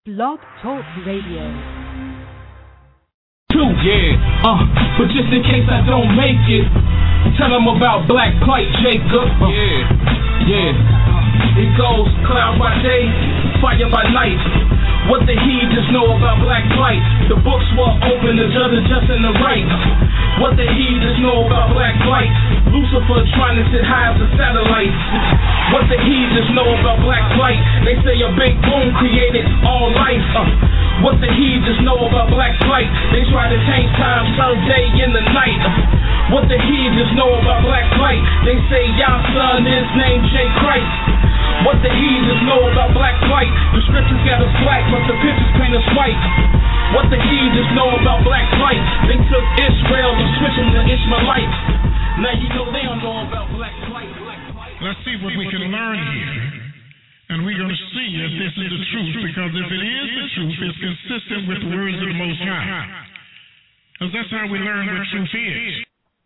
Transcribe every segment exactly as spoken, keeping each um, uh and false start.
Blog Talk Radio. Two, yeah, uh, but just in case I don't make it, tell them about Black Plight, Jacob. Uh, yeah, yeah. It goes cloud by day, fire by night. What the heathens know about Black Plight? The books were open, the judge is just in the right. What the heathens know about Black Plight? Lucifer trying to sit high as a satellite. What the heathens know about Black Plight? They say a big boom created all life. Uh, what the heathens know about Black Plight? They try to change time, sun, day, in the night. Uh, what the heathens know about Black Plight? They say y'all son is named J. Christ. What the heathens know about Black Plight? The scriptures got us black, but the pictures paint us white. What the heathens know about Black Plight? They took Israel and switched them to Ishmaelites. Now you know they don't know about Black Plight. Let's see what we can learn here. And we're going to see if this is the truth, because if it is the truth, it's consistent with the words of the Most High. Because that's how we learn what truth is.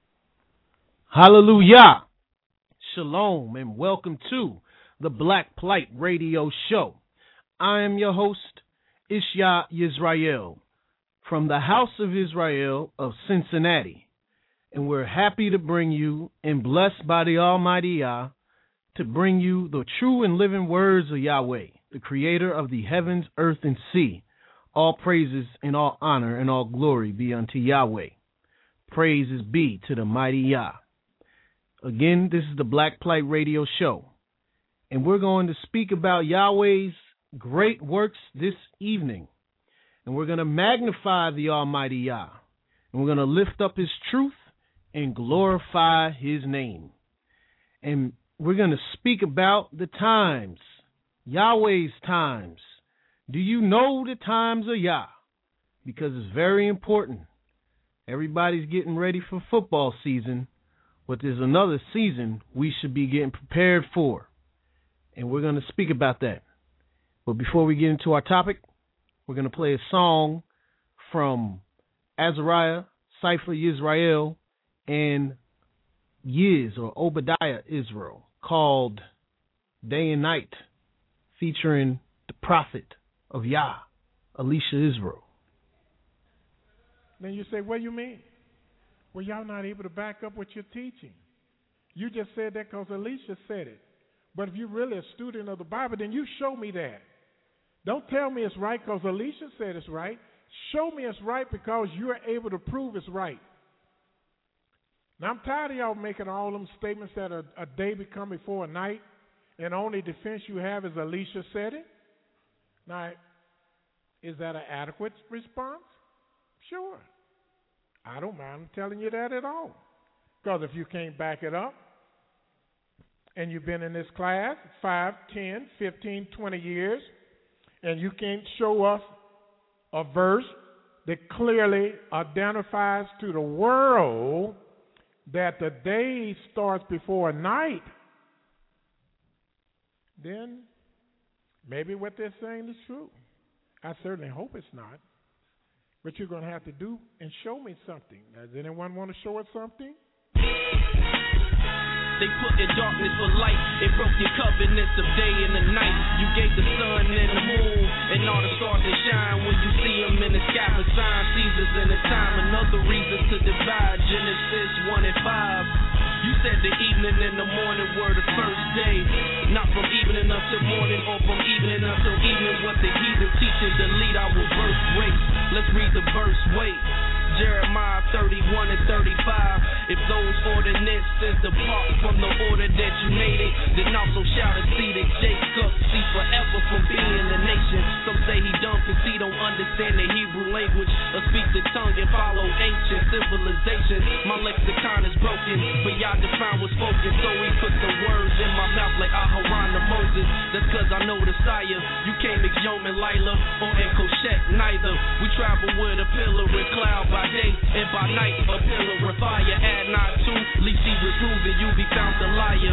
Hallelujah. Shalom and welcome to the Black Plight Radio Show. I am your host, Ishya Yisrael, from the House of Israel of Cincinnati. And we're happy to bring you, and blessed by the Almighty Yah, to bring you the true and living words of Yahweh, the creator of the heavens, earth, and sea. All praises and all honor and all glory be unto Yahweh. Praises be to the mighty Yah. Again, this is the Black Plight Radio Show, and we're going to speak about Yahweh's great works this evening. And we're going to magnify the Almighty Yah, and we're going to lift up his truth and glorify his name. And we're going to speak about the times, Yahweh's times. Do you know the times of Yah? Because it's very important. Everybody's getting ready for football season, but there's another season we should be getting prepared for. And we're going to speak about that. But before we get into our topic, we're going to play a song from Azariah, Cypher Yisrael, and Yiz, or Obadiah Israel, called Day and Night, featuring the prophet of Yah, Elisha Israel. Then you say, what do you mean? Well, y'all not able to back up what you're teaching. You just said that because Elisha said it. But if you're really a student of the Bible, then you show me that. Don't tell me it's right because Elisha said it's right. Show me it's right because you're able to prove it's right. Now, I'm tired of y'all making all them statements that a, a day become before a night, and the only defense you have is Elisha said it. Now, is that an adequate response? Sure. I don't mind telling you that at all. Because if you can't back it up, and you've been in this class five, ten, fifteen, twenty years, and you can't show us a verse that clearly identifies to the world that the day starts before night, then maybe what they're saying is true. I certainly hope it's not. But you're going to have to do and show me something. Does anyone want to show us something? They put in darkness for light. It broke your covenants of day and the night. You gave the sun and the moon and all the stars that shine when you see them in the sky for signs, seasons, and the time. Another reason to divide. Genesis one and five. You said the evening and the morning were the first day. Not from evening until morning or from evening until evening. What the heathen teaching to lead our verse race. Let's read the verse, wait. Jeremiah thirty-one and thirty-five. If those ordinances depart from the order that you made it, then also shall the seed of Jacob see forever from being a nation. Some say he dumb cause he don't understand the Hebrew language or speak the tongue and follow ancient civilization. My lexicon is broken, but y'all define what's spoken. So he put the words in my mouth like Aharon to Moses. That's cause I know the sire. You can't mix Yom and Lila or Enkoshek neither. We travel with a pillar and cloud by day and by night, a pillar of fire. Add not two, least he was proving you be found a liar.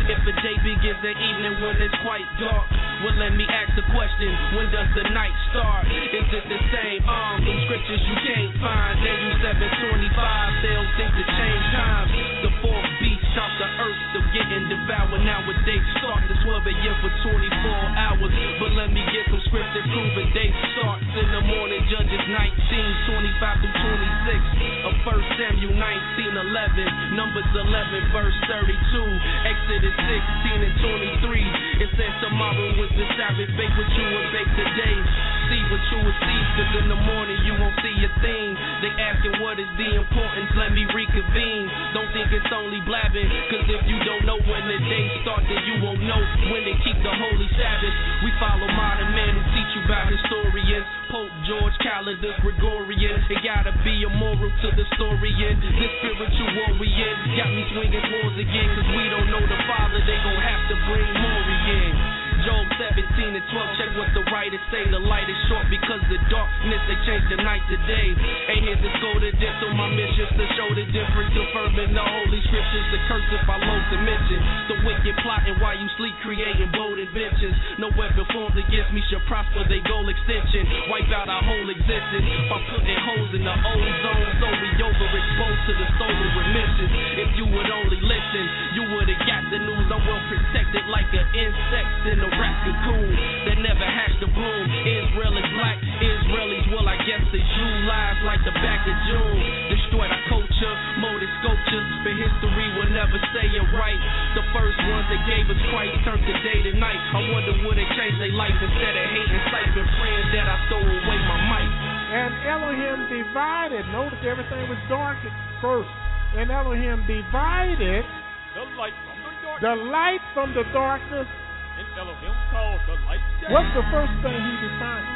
If a day begins at evening when it's quite dark, well, let me ask the question, when does the night start? Is it the same? Um, them scriptures you can't find. Daniel seven twenty-five, they'll think to change times. The fourth beast chop the earth, still getting devoured. Nowadays start to twelve a.m. for twenty-four hours. But let me get some scripture proving day starts in the morning. Judges nineteen, twenty-five through twenty-six. Of First Samuel nineteen, eleven. Numbers eleven, verse thirty-two. Exodus sixteen and twenty-three. It says tomorrow was the Sabbath. Bake what you would bake today. See what you would see, cause in the morning you won't see a thing. They asking what is the importance, let me reconvene. Don't think it's only blabbing, cause if you don't know when the day starts, then you won't know when they keep the holy Sabbath. We follow modern men who teach you about historians. Pope George, calendar, Gregorian. It gotta be a moral to the story in this spiritual war we in. Got me swinging swords again, cause we don't know the Father, they gon' have to bring Maury in. Job seventeen and twelve, check what the writers say. The light is short because the darkness, they change the night to day. Ain't here to scold the diss on my missions to show the difference, confirming the holy scriptures. The curse if I low submission. The wicked plotting while you sleep, creating bold inventions. No weapon formed against me shall prosper, they goal extension. Wipe out our whole existence by putting holes in the ozone, so we overexposed to the stolen remissions. If you would only listen, you would've got the news. I'm well protected like an insect in a rap cocoon that never hatched a bloom. Israel is black, Israelis, well I guess they Jew lives like the back of June. Destroyed our culture, molded sculptures, but history will never say it right. The first ones that gave us Christ turned to day to night. I wonder would they change their life instead of hating, siphing, praying that I throw away my mic. And Elohim divided. Notice everything was dark at first. And Elohim divided the light from the darkness. The light from the darkness. And Elohim called the light day. What's the first thing he defined?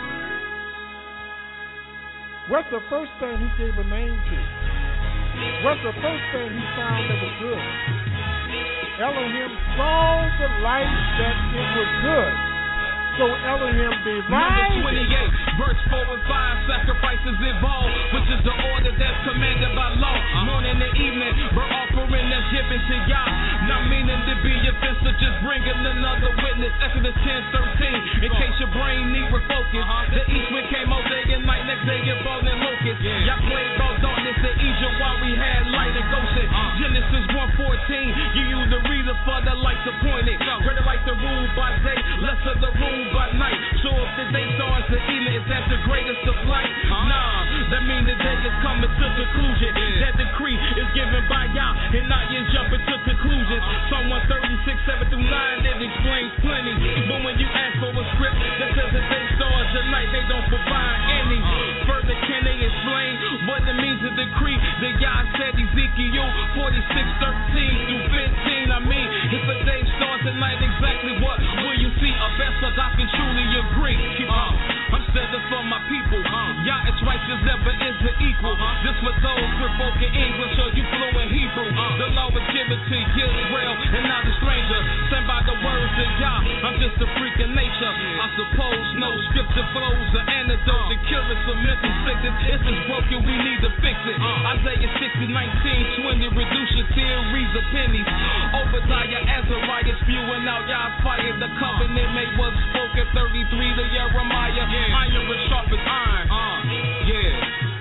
What's the first thing he gave a name to? What's the first thing he found that was good? Elohim saw the light that it was good. So Elohim divided. Number twenty-eight, verse four and five, sacrifices involved, which is the order that's commanded by law. Morning and evening, burnt offering that's given to Yah. Not meaning to be offensive, just bringing another witness. Exodus ten thirteen, in case your brain need refocus. The east wind came all day and night, next day it falling locusts. Y'all played about darkness in Egypt while we had light in Goshen. Genesis one fourteen, you use the reason for the lights appointed. Greater light the rule by day, lesser the rule by night. So if the day starts to evening, is that the greatest of light? Huh? Nah, that means the day is coming to conclusion. Yeah. That decree is given by Yah, and not you jumping to conclusions. Uh-huh. Psalm one thirty-six, seven through nine, that explains plenty. But when you ask for a script that says the day starts at night, they don't provide any. Uh-huh. Further can they explain what it means to decree that Yah said Ezekiel forty-six, thirteen through fifteen. I mean, if the day starts at night, exactly what will you see? A vessel I can truly agree. Uh, I'm standing for my people. Uh, Yah is righteous, never is an equal. Uh-huh. This for those provoking English, or you fluent Hebrew. Uh, the law was given to Israel and not a stranger. Sent by the words of Yah, I'm just a freak of nature. Yeah. I suppose no scripture flows or antidote to cure us of mental sickness. If it's broken, we need to fix it. Uh, Isaiah sixty, nineteen, twenty, reduce your theories of pennies. Obadiah, Azariah, spewing out Yah's fire. The covenant made was spoken, thirty-three to Jeremiah. Yeah. Iron was sharp as iron. Uh, yeah.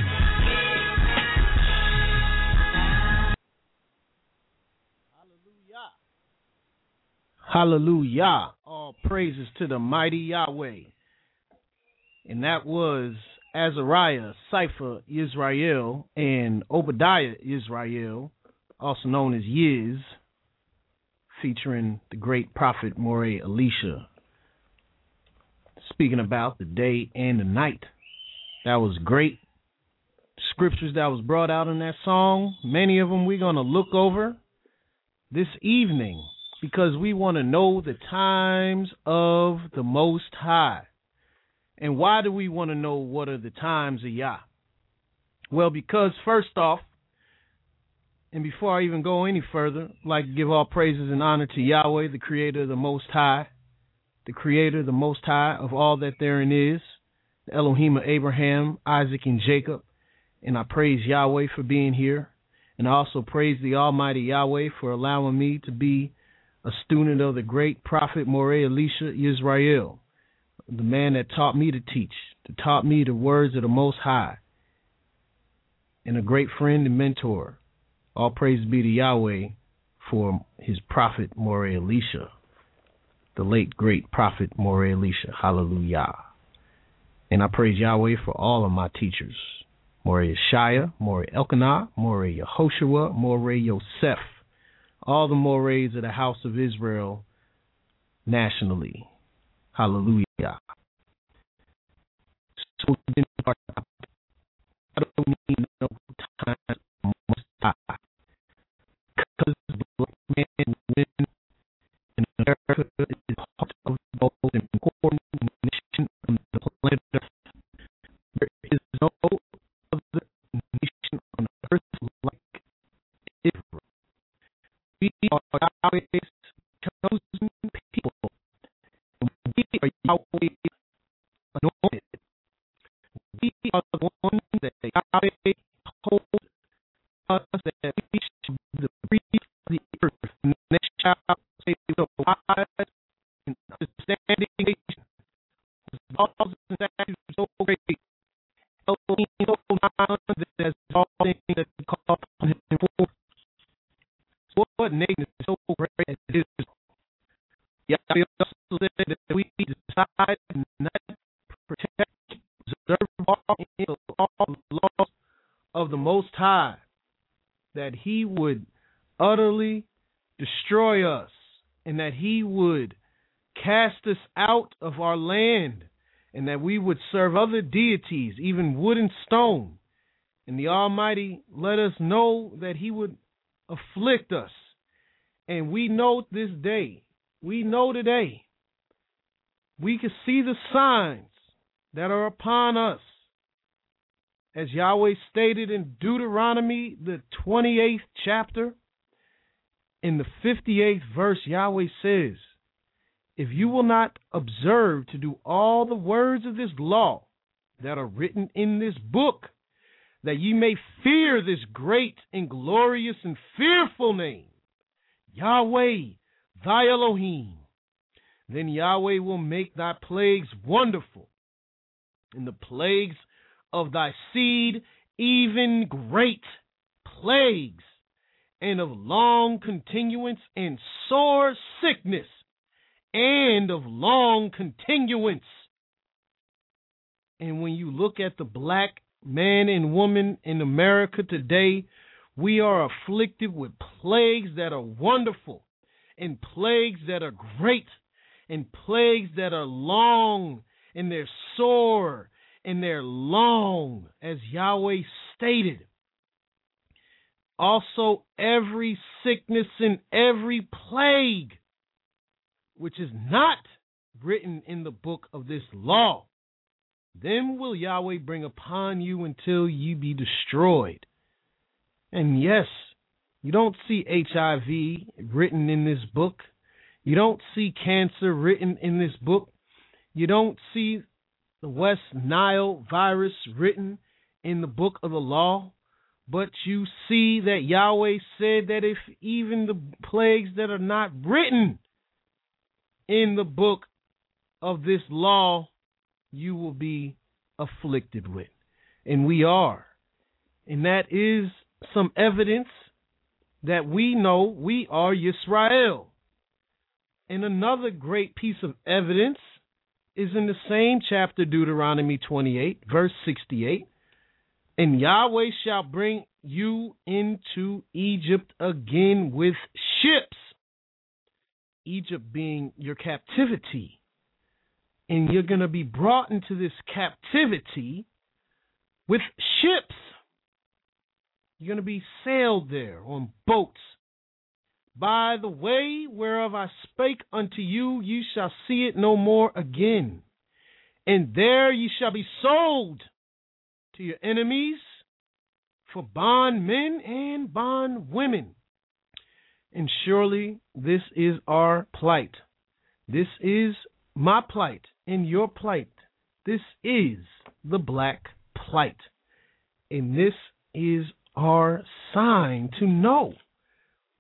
Hallelujah. Hallelujah. All praises to the mighty Yahweh. And that was Azariah, Cypher, Israel, and Obadiah, Israel, also known as Yiz, featuring the great prophet Moreh Elisha, speaking about the day and the night. That was great. Scriptures that was brought out in that song, many of them we're going to look over this evening because we want to know the times of the Most High. And why do we want to know what are the times of Yah? Well, because first off, and before I even go any further, I'd like to give all praises and honor to Yahweh, the creator of the Most High, the creator, the Most High of all that therein is, the Elohim of Abraham, Isaac, and Jacob. And I praise Yahweh for being here. And I also praise the Almighty Yahweh for allowing me to be a student of the great prophet Moreh Elisha Yisrael, the man that taught me to teach, that taught me the words of the Most High, and a great friend and mentor. All praise be to Yahweh for his prophet Moreh Elisha, the late great prophet Moreh Elisha. Hallelujah. And I praise Yahweh for all of my teachers, Moreh Yeshaya, Moreh Elkanah, Moreh Yehoshua, Moreh Yosef, all the Morehs of the house of Israel nationally. Hallelujah. So I don't need no time most high. Because black men and women in America is part of the most important nation on the planet Earth. There is no other nation on earth like Israel. We are Yahweh's chosen people. We are Yahweh's anointed. We are the ones that Yahweh told us that we should be the breeze of the earth. And they shall say the wise and understanding nation. His laws and statutes so great. Elohim so mild that there's all things that he called upon him for. What nation is so great as Israel? Yahweh also said that we decide not to protect, preserve all the laws of the Most High, that he would utterly destroy us, and that he would cast us out of our land, and that we would serve other deities, even wood and stone. And the Almighty let us know that he would afflict us. And we know this day, we know today, we can see the signs that are upon us. As Yahweh stated in Deuteronomy, the twenty-eighth chapter, in the fifty-eighth verse, Yahweh says, if you will not observe to do all the words of this law that are written in this book, that ye may fear this great and glorious and fearful name, Yahweh, thy Elohim, then Yahweh will make thy plagues wonderful, and the plagues of thy seed even great plagues, and of long continuance and sore sickness, and of long continuance. And when you look at the black man and woman in America today, we are afflicted with plagues that are wonderful, and plagues that are great, and plagues that are long, and they're sore, and they're long, as Yahweh stated. Also, every sickness and every plague, which is not written in the book of this law, then will Yahweh bring upon you until you be destroyed. And yes, you don't see H I V written in this book. You don't see cancer written in this book. You don't see the West Nile virus written in the book of the law. But you see that Yahweh said that if even the plagues that are not written in the book of this law, you will be afflicted with. And we are. And that is some evidence that we know we are Yisrael. And another great piece of evidence is in the same chapter, Deuteronomy twenty-eight, verse sixty-eight. And Yahweh shall bring you into Egypt again with ships. Egypt being your captivity. And you're going to be brought into this captivity with ships. You're going to be sailed there on boats. By the way whereof I spake unto you, you shall see it no more again. And there ye shall be sold to your enemies for bondmen and bondwomen. And surely this is our plight. This is my plight and your plight. This is the black plight. And this is our sign to know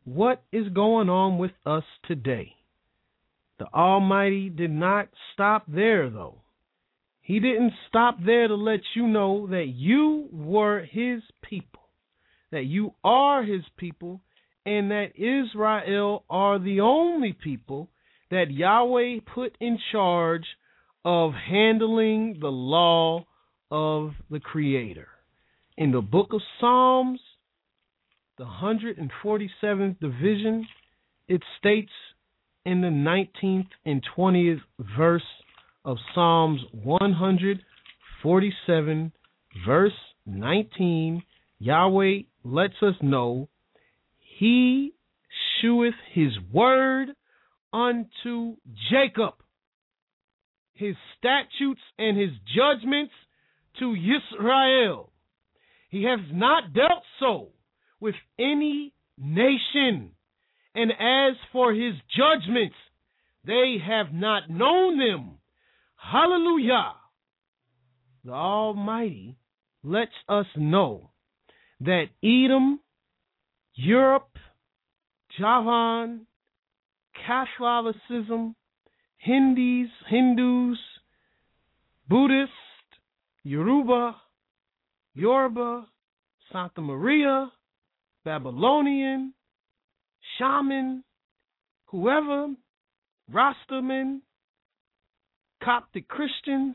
what is going on with us today. The Almighty did not stop there, though. He didn't stop there to let you know that you were his people, that you are his people, and that Israel are the only people that Yahweh put in charge of handling the law of the Creator. In the book of Psalms, the one hundred forty-seventh division, it states in the nineteenth and twentieth verse of Psalms one hundred forty-seven, verse nineteen, Yahweh lets us know, he sheweth his word unto Jacob, his statutes and his judgments to Israel. He has not dealt so with any nation. And as for his judgments, they have not known them. Hallelujah. The Almighty lets us know that Edom, Europe, Javan, Catholicism, Hindus, Hindus, Buddhists, Yoruba, Yoruba, Santa Maria, Babylonian, Shaman, whoever, Rastaman, Coptic Christians,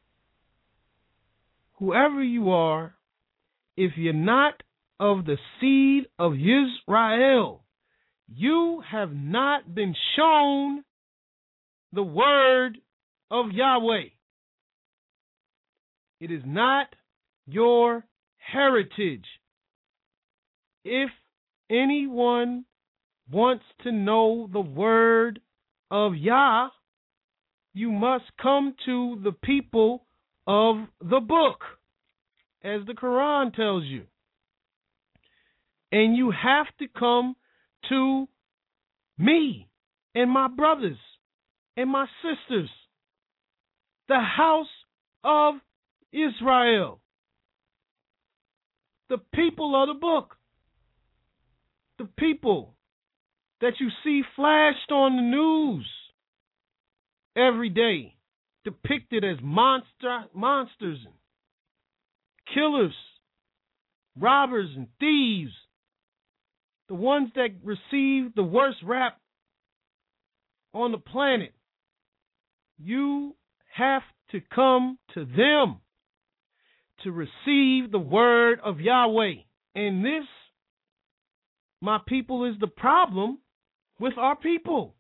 whoever you are, if you're not of the seed of Israel, you have not been shown the word of Yahweh. It is not your heritage. If anyone wants to know the word of Yah, you must come to the people of the book, as the Quran tells you. And you have to come to me and my brothers and my sisters, the house of Israel, the people of the book, the people that you see flashed on the news every day, depicted as monster, monsters and killers, robbers and thieves, the ones that receive the worst rap on the planet. You have to come to them to receive the word of Yahweh. And this, my people, is the problem with our people.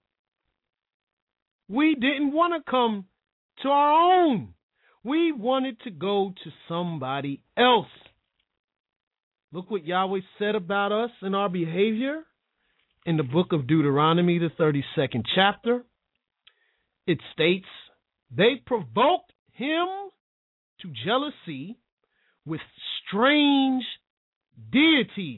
We didn't want to come to our own. We wanted to go to somebody else. Look what Yahweh said about us and our behavior in the book of Deuteronomy, the thirty-second chapter. It states, they provoked him to jealousy with strange deities,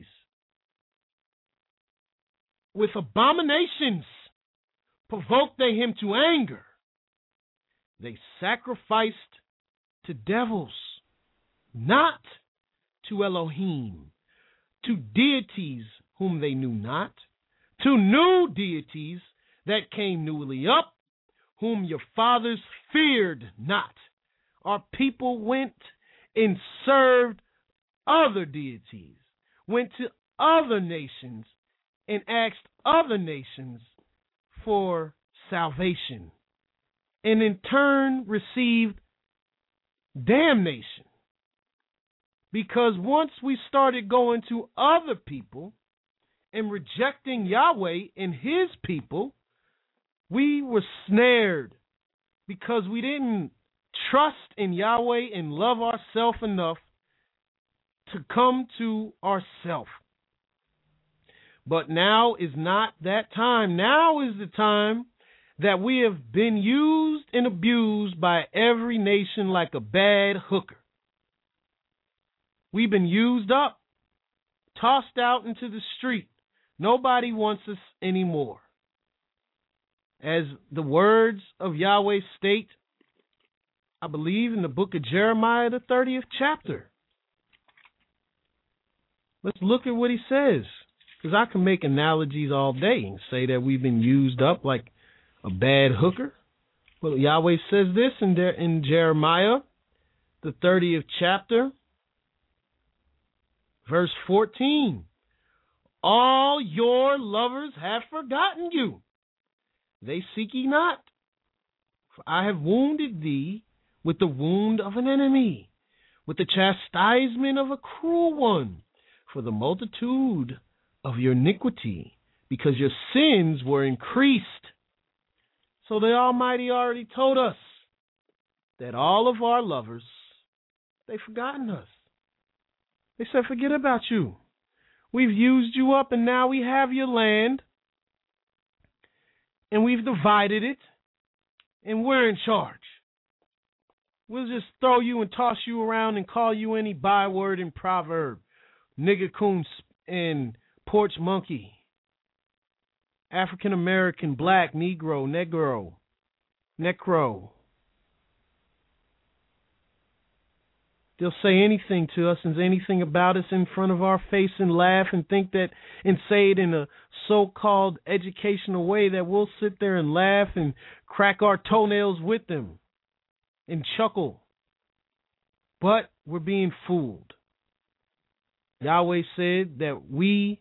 with abominations provoked they him to anger. They sacrificed to devils, not to Elohim, to deities whom they knew not, to new deities that came newly up, whom your fathers feared not. Our people went and served other deities, went to other nations and asked other nations for salvation, and in turn received damnation. Because once we started going to other people and rejecting Yahweh and his people, we were snared because we didn't trust in Yahweh and love ourselves enough to come to ourselves. But now is not that time. Now is the time that we have been used and abused by every nation like a bad hooker. We've been used up, tossed out into the street. Nobody wants us anymore. As the words of Yahweh state, I believe in the book of Jeremiah, the thirtieth chapter. Let's look at what he says, Because I can make analogies all day and say that we've been used up like a bad hooker. Well, Yahweh says this in, there, in Jeremiah, the thirtieth chapter, verse fourteen. All your lovers have forgotten you. They seek ye not. For I have wounded thee with the wound of an enemy, with the chastisement of a cruel one, for the multitude of your iniquity, because your sins were increased. So the Almighty already told us that all of our lovers, they've forgotten us. They said, forget about you. We've used you up, and now we have your land, and we've divided it, and we're in charge. We'll just throw you and toss you around and call you any byword and proverb. Nigger coon and porch monkey. African American, black, Negro, Negro, Necro. They'll say anything to us and say anything about us in front of our face and laugh and think that and say it in a so-called educational way that we'll sit there and laugh and crack our toenails with them and chuckle. But we're being fooled. Yahweh said that we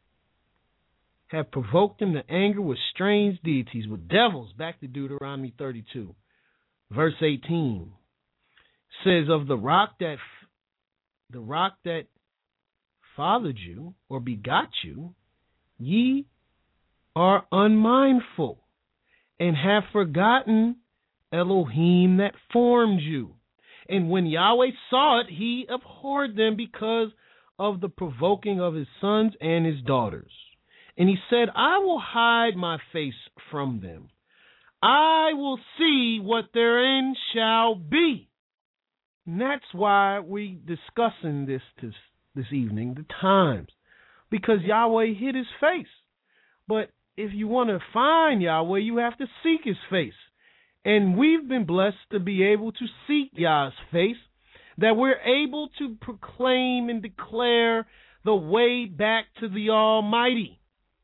have provoked him to anger with strange deities, with devils. Back to Deuteronomy thirty-two, verse eighteen. Says of the rock that the rock that fathered you or begot you, ye are unmindful and have forgotten Elohim that formed you. And when Yahweh saw it, he abhorred them because of the provoking of his sons and his daughters. And he said, I will hide my face from them. I will see what their end shall be. And that's why we discussing this this, this evening, the times, because Yahweh hid his face. But if you want to find Yahweh, you have to seek his face. And we've been blessed to be able to seek Yah's face, that we're able to proclaim and declare the way back to the Almighty.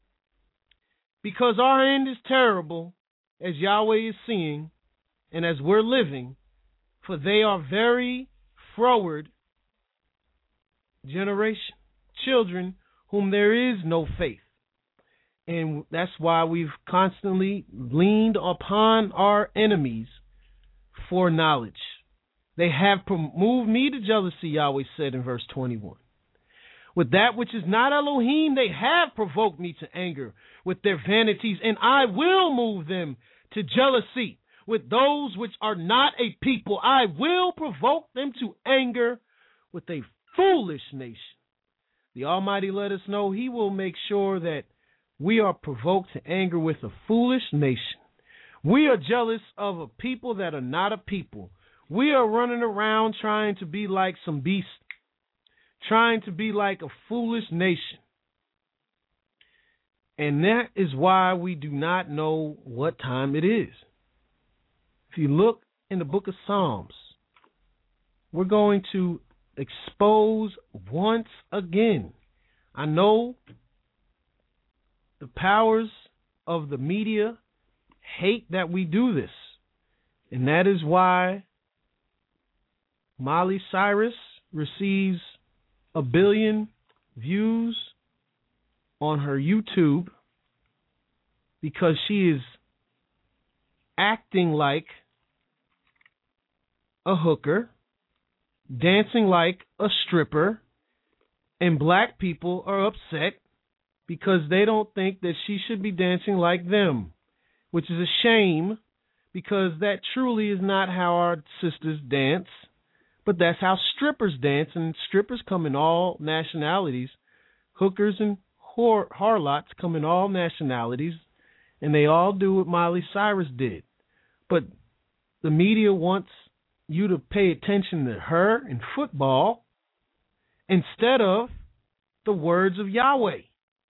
Because our end is terrible, as Yahweh is seeing, and as we're living, for they are very froward generation, children whom there is no faith. And that's why we've constantly leaned upon our enemies for knowledge. They have moved me to jealousy, Yahweh said in verse twenty-one. With that which is not Elohim, they have provoked me to anger with their vanities, and I will move them to jealousy. With those which are not a people, I will provoke them to anger with a foolish nation. The Almighty let us know he will make sure that we are provoked to anger with a foolish nation. We are jealous of a people that are not a people. We are running around trying to be like some beasts, trying to be like a foolish nation. And that is why we do not know what time it is. If you look in the book of Psalms, we're going to expose once again. I know the powers of the media hate that we do this. And that is why Miley Cyrus receives a billion views on her YouTube, because she is acting like a hooker, dancing like a stripper, and black people are upset because they don't think that she should be dancing like them, which is a shame, because that truly is not how our sisters dance, but that's how strippers dance, and strippers come in all nationalities. Hookers and whore, harlots come in all nationalities, and they all do what Miley Cyrus did. But the media wants you to pay attention to her in football instead of the words of Yahweh.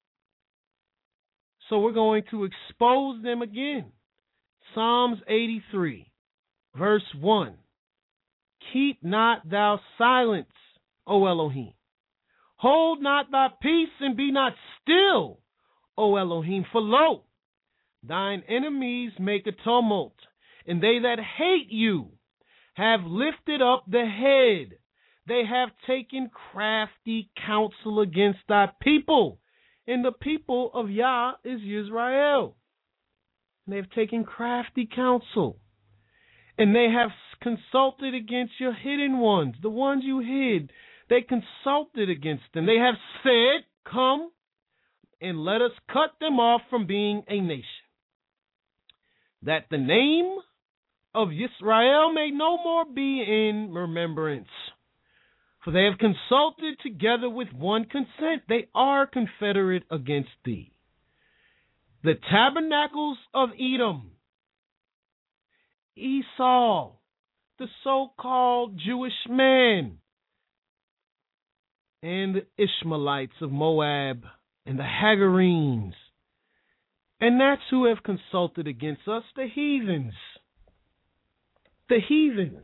So we're going to expose them again. Psalms eighty-three, verse one. Keep not thou silence, O Elohim. Hold not thy peace and be not still, O Elohim, for lo, thine enemies make a tumult, and they that hate you have lifted up the head. They have taken crafty counsel against thy people, and the people of Yah is Israel. And they have taken crafty counsel, and they have consulted against your hidden ones, the ones you hid. They consulted against them. They have said, come and let us cut them off from being a nation, that the name of Israel may no more be in remembrance. For they have consulted together with one consent. They are confederate against thee. The tabernacles of Edom, Esau, the so-called Jewish man, and the Ishmaelites of Moab, and the Hagarenes. And that's who have consulted against us, the heathens. The heathens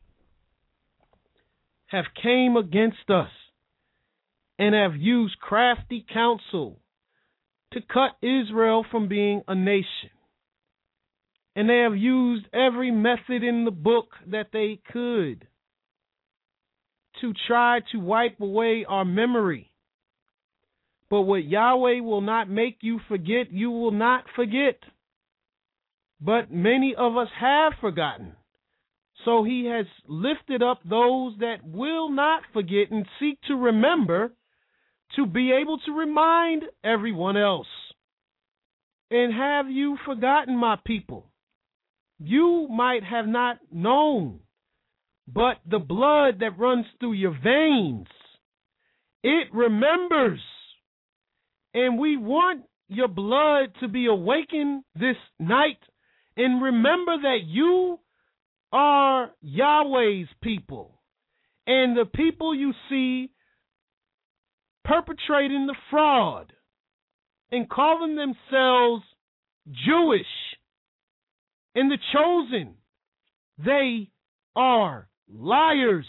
have came against us and have used crafty counsel to cut Israel from being a nation. And they have used every method in the book that they could to try to wipe away our memory. But what Yahweh will not make you forget, you will not forget. But many of us have forgotten. So he has lifted up those that will not forget and seek to remember, to be able to remind everyone else. And have you forgotten, my people? You might have not known, but the blood that runs through your veins, it remembers. And we want your blood to be awakened this night. And remember that you are Yahweh's people. And the people you see perpetrating the fraud and calling themselves Jewish and the chosen, they are liars.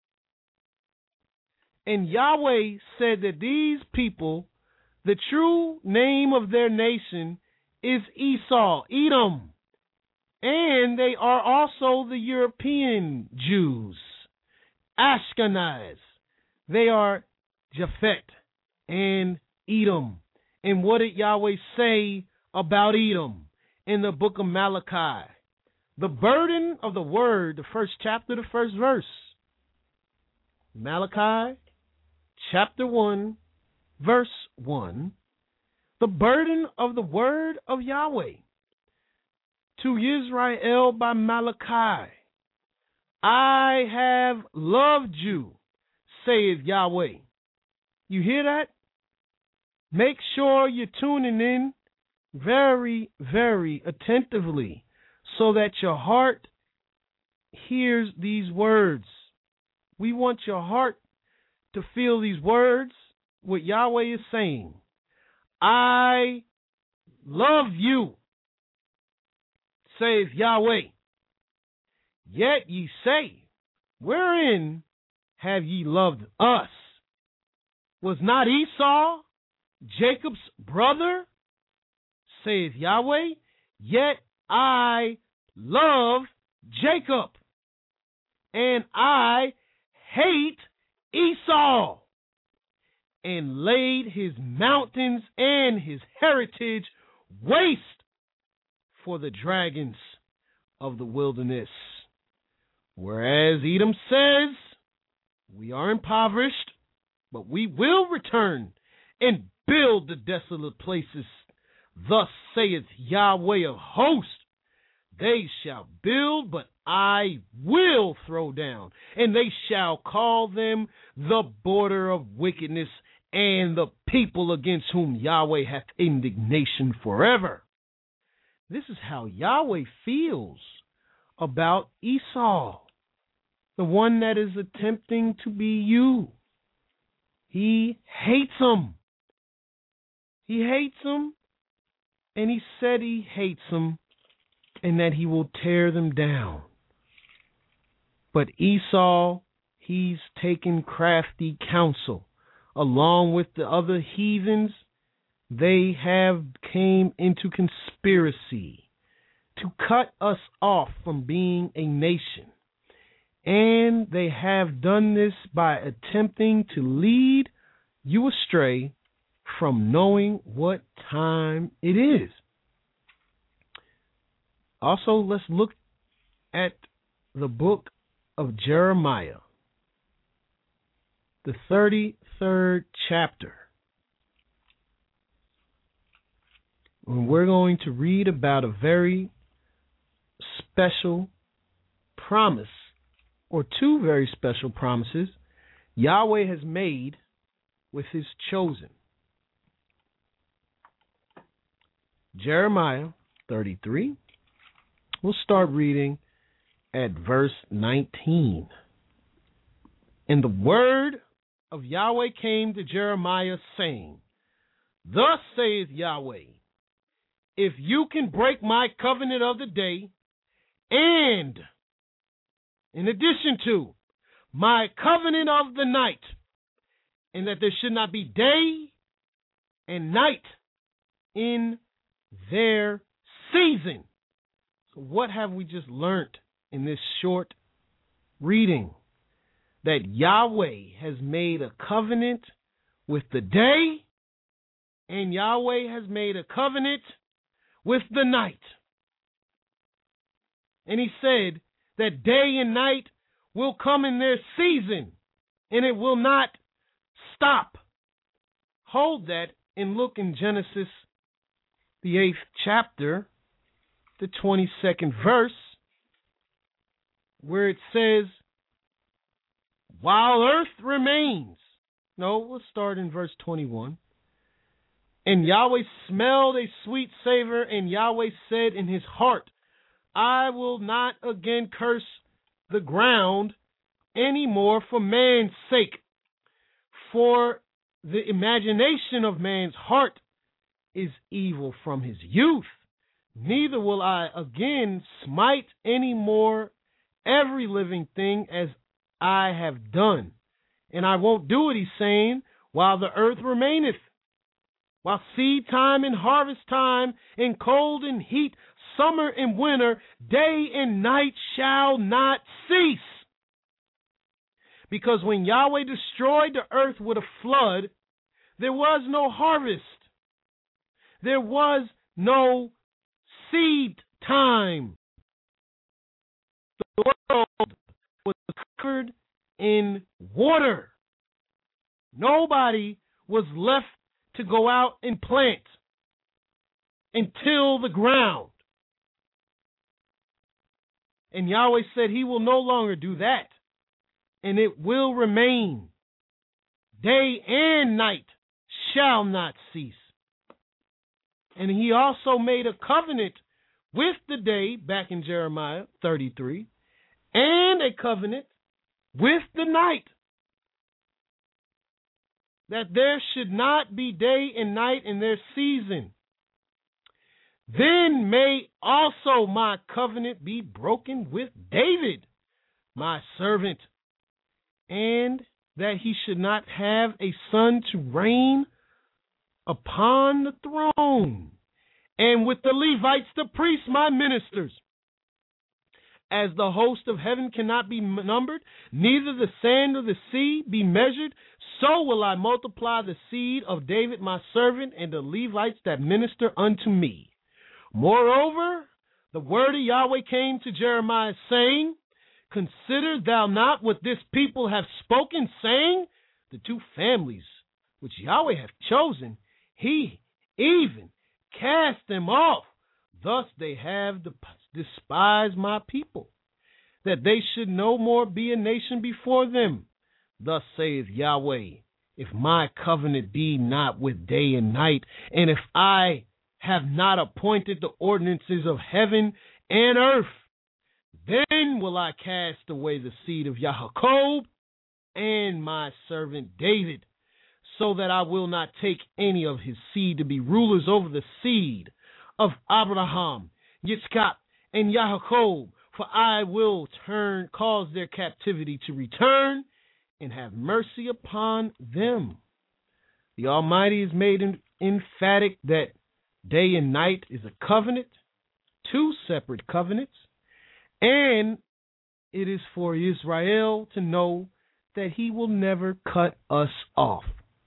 And Yahweh said that these people, the true name of their nation is Esau, Edom. And they are also the European Jews, Ashkenaz. They are Japhet and Edom. And what did Yahweh say about Edom in the book of Malachi? The burden of the word, the first chapter, the first verse. Malachi chapter one, verse one. The burden of the word of Yahweh to Israel by Malachi. I have loved you, saith Yahweh. You hear that? Make sure you're tuning in very, very attentively so that your heart hears these words. We want your heart to feel these words, what Yahweh is saying. I love you, saith Yahweh. Yet ye say, wherein have ye loved us? Was not Esau Jacob's brother, saith Yahweh? Yet I love Jacob, and I hate Esau, and laid his mountains and his heritage waste for the dragons of the wilderness. Whereas Edom says, we are impoverished, but we will return and build the desolate places. Thus saith Yahweh of hosts, they shall build, but I will throw down, and they shall call them the border of wickedness, and the people against whom Yahweh hath indignation forever. This is how Yahweh feels about Esau, the one that is attempting to be you. He hates him. He hates him, and he said he hates him, and that he will tear them down. But Esau, he's taken crafty counsel along with the other heathens, they have came into conspiracy to cut us off from being a nation. And they have done this by attempting to lead you astray from knowing what time it is. Also, let's look at the book of Jeremiah, the thirty-third chapter. And we're going to read about a very special promise, or two very special promises, Yahweh has made with his chosen. Jeremiah thirty-three. We'll start reading at verse nineteen. And the word of Yahweh came to Jeremiah, saying, Thus saith Yahweh, if you can break my covenant of the day, and in addition to my covenant of the night, and that there should not be day and night in their season. So what have we just learned in this short reading? That Yahweh has made a covenant with the day, and Yahweh has made a covenant with the night. And he said that day and night will come in their season, and it will not stop. Hold that and look in Genesis, the eighth chapter, the twenty-second verse, where it says, while earth remains. No, let's start in verse twenty-one. And Yahweh smelled a sweet savor, and Yahweh said in his heart, I will not again curse the ground any more for man's sake. For the imagination of man's heart is evil from his youth. Neither will I again smite any more every living thing as I have done. And I won't do it, he's saying, while the earth remaineth. While seed time and harvest time, and cold and heat, summer and winter, day and night shall not cease. Because when Yahweh destroyed the earth with a flood, there was no harvest. There was no seed time. The world was covered in water. Nobody was left to go out and plant and till the ground. And Yahweh said he will no longer do that. And it will remain. Day and night shall not cease. And he also made a covenant with the day, back in Jeremiah thirty-three, and a covenant with the night, that there should not be day and night in their season. Then may also my covenant be broken with David, my servant, and that he should not have a son to reign upon the throne, and with the Levites, the priests, my ministers. As the host of heaven cannot be numbered, neither the sand of the sea be measured, so will I multiply the seed of David my servant and the Levites that minister unto me. Moreover, the word of Yahweh came to Jeremiah, saying, Consider thou not what this people have spoken, saying, The two families which Yahweh hath chosen, he even cast them off. Thus they have despised my people, that they should no more be a nation before them. Thus saith Yahweh, if my covenant be not with day and night, and if I have not appointed the ordinances of heaven and earth, then will I cast away the seed of Yaakov and my servant David, so that I will not take any of his seed to be rulers over the seed of Abraham, Yitzchak, and Yaakov, for I will turn, cause their captivity to return, and have mercy upon them. The Almighty has made it emphatic that day and night is a covenant, two separate covenants, and it is for Israel to know that he will never cut us off.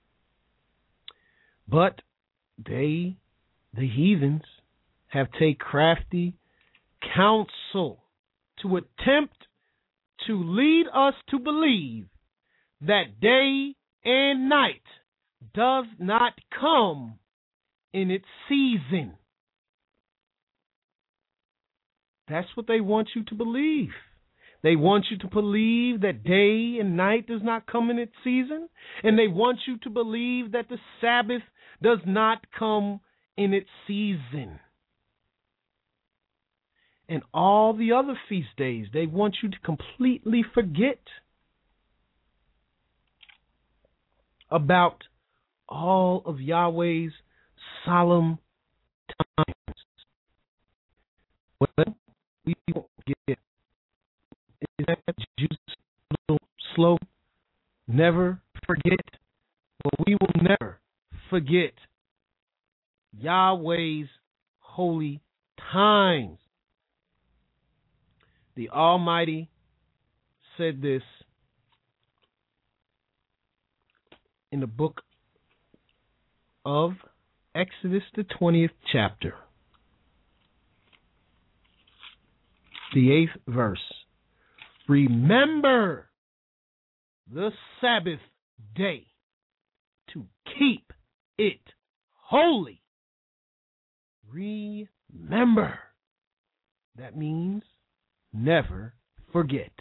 But they, the heathens, have taken crafty counsel to attempt to lead us to believe that day and night does not come in its season. That's what they want you to believe. They want you to believe that day and night does not come in its season, and they want you to believe that the Sabbath does not come in its season. And all the other feast days, they want you to completely forget about all of Yahweh's solemn times. Well, we won't get. Is that juice a little slow? Never forget. But we will never forget Yahweh's holy times. The Almighty said this in the book of Exodus, the twentieth chapter, the eighth verse. Remember the Sabbath day to keep it holy. Remember. That means never forget.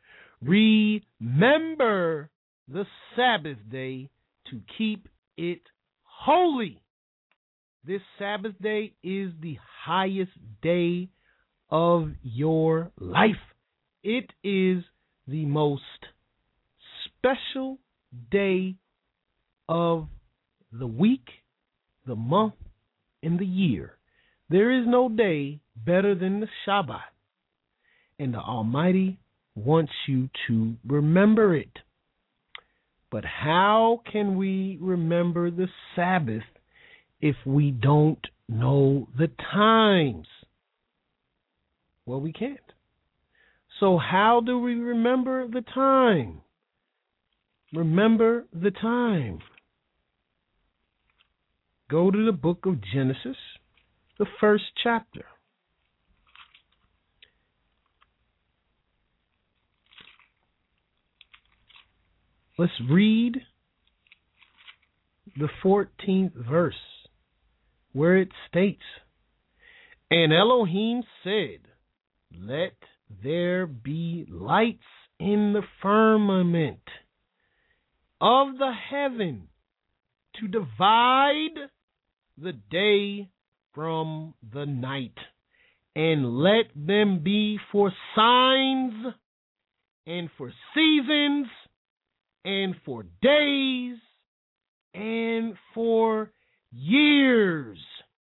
Remember the Sabbath day to keep it holy. This Sabbath day is the highest day of your life. It is the most special day of the week, the month, and the year. There is no day better than the Shabbat. And the Almighty wants you to remember it. But how can we remember the Sabbath if we don't know the times? Well, we can't. So how do we remember the time? Remember the time. Go to the book of Genesis, the first chapter. Let's read the fourteenth verse, where it states, "And Elohim said, let there be lights in the firmament of the heaven to divide the day from the night, and let them be for signs and for seasons and for days and for years."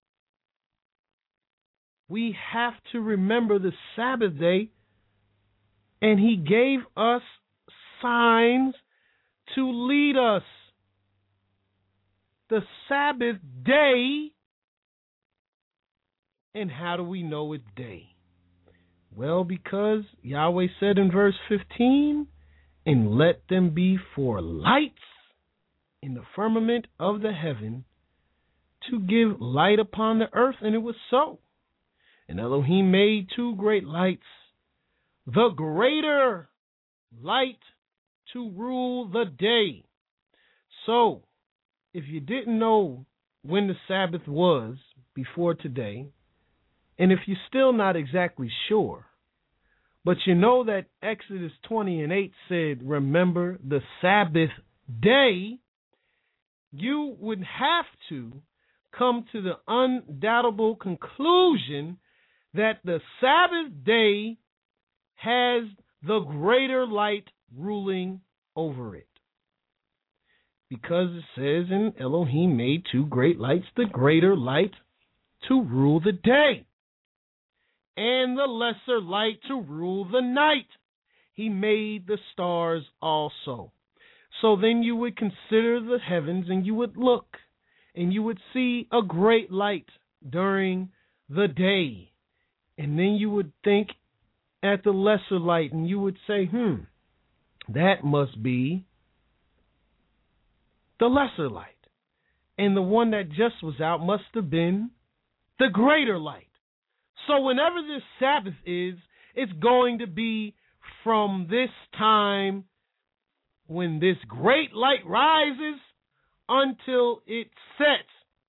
We have to remember the Sabbath day, and he gave us signs to lead us. The Sabbath day, and how do we know it's day? Well, because Yahweh said in verse fifteen, "And let them be for lights in the firmament of the heaven to give light upon the earth," and it was so. And Elohim made two great lights, the greater light to rule the day. So, if you didn't know when the Sabbath was before today, and if you're still not exactly sure, but you know that Exodus twenty and eight said, remember the Sabbath day, you would have to come to the undoubtable conclusion that the Sabbath day has the greater light ruling over it. Because it says in Elohim made two great lights, the greater light to rule the day, and the lesser light to rule the night. He made the stars also. So then you would consider the heavens and you would look and you would see a great light during the day. And then you would think at the lesser light and you would say, hmm, that must be the lesser light. And the one that just was out must have been the greater light. So whenever this Sabbath is, it's going to be from this time when this great light rises until it sets.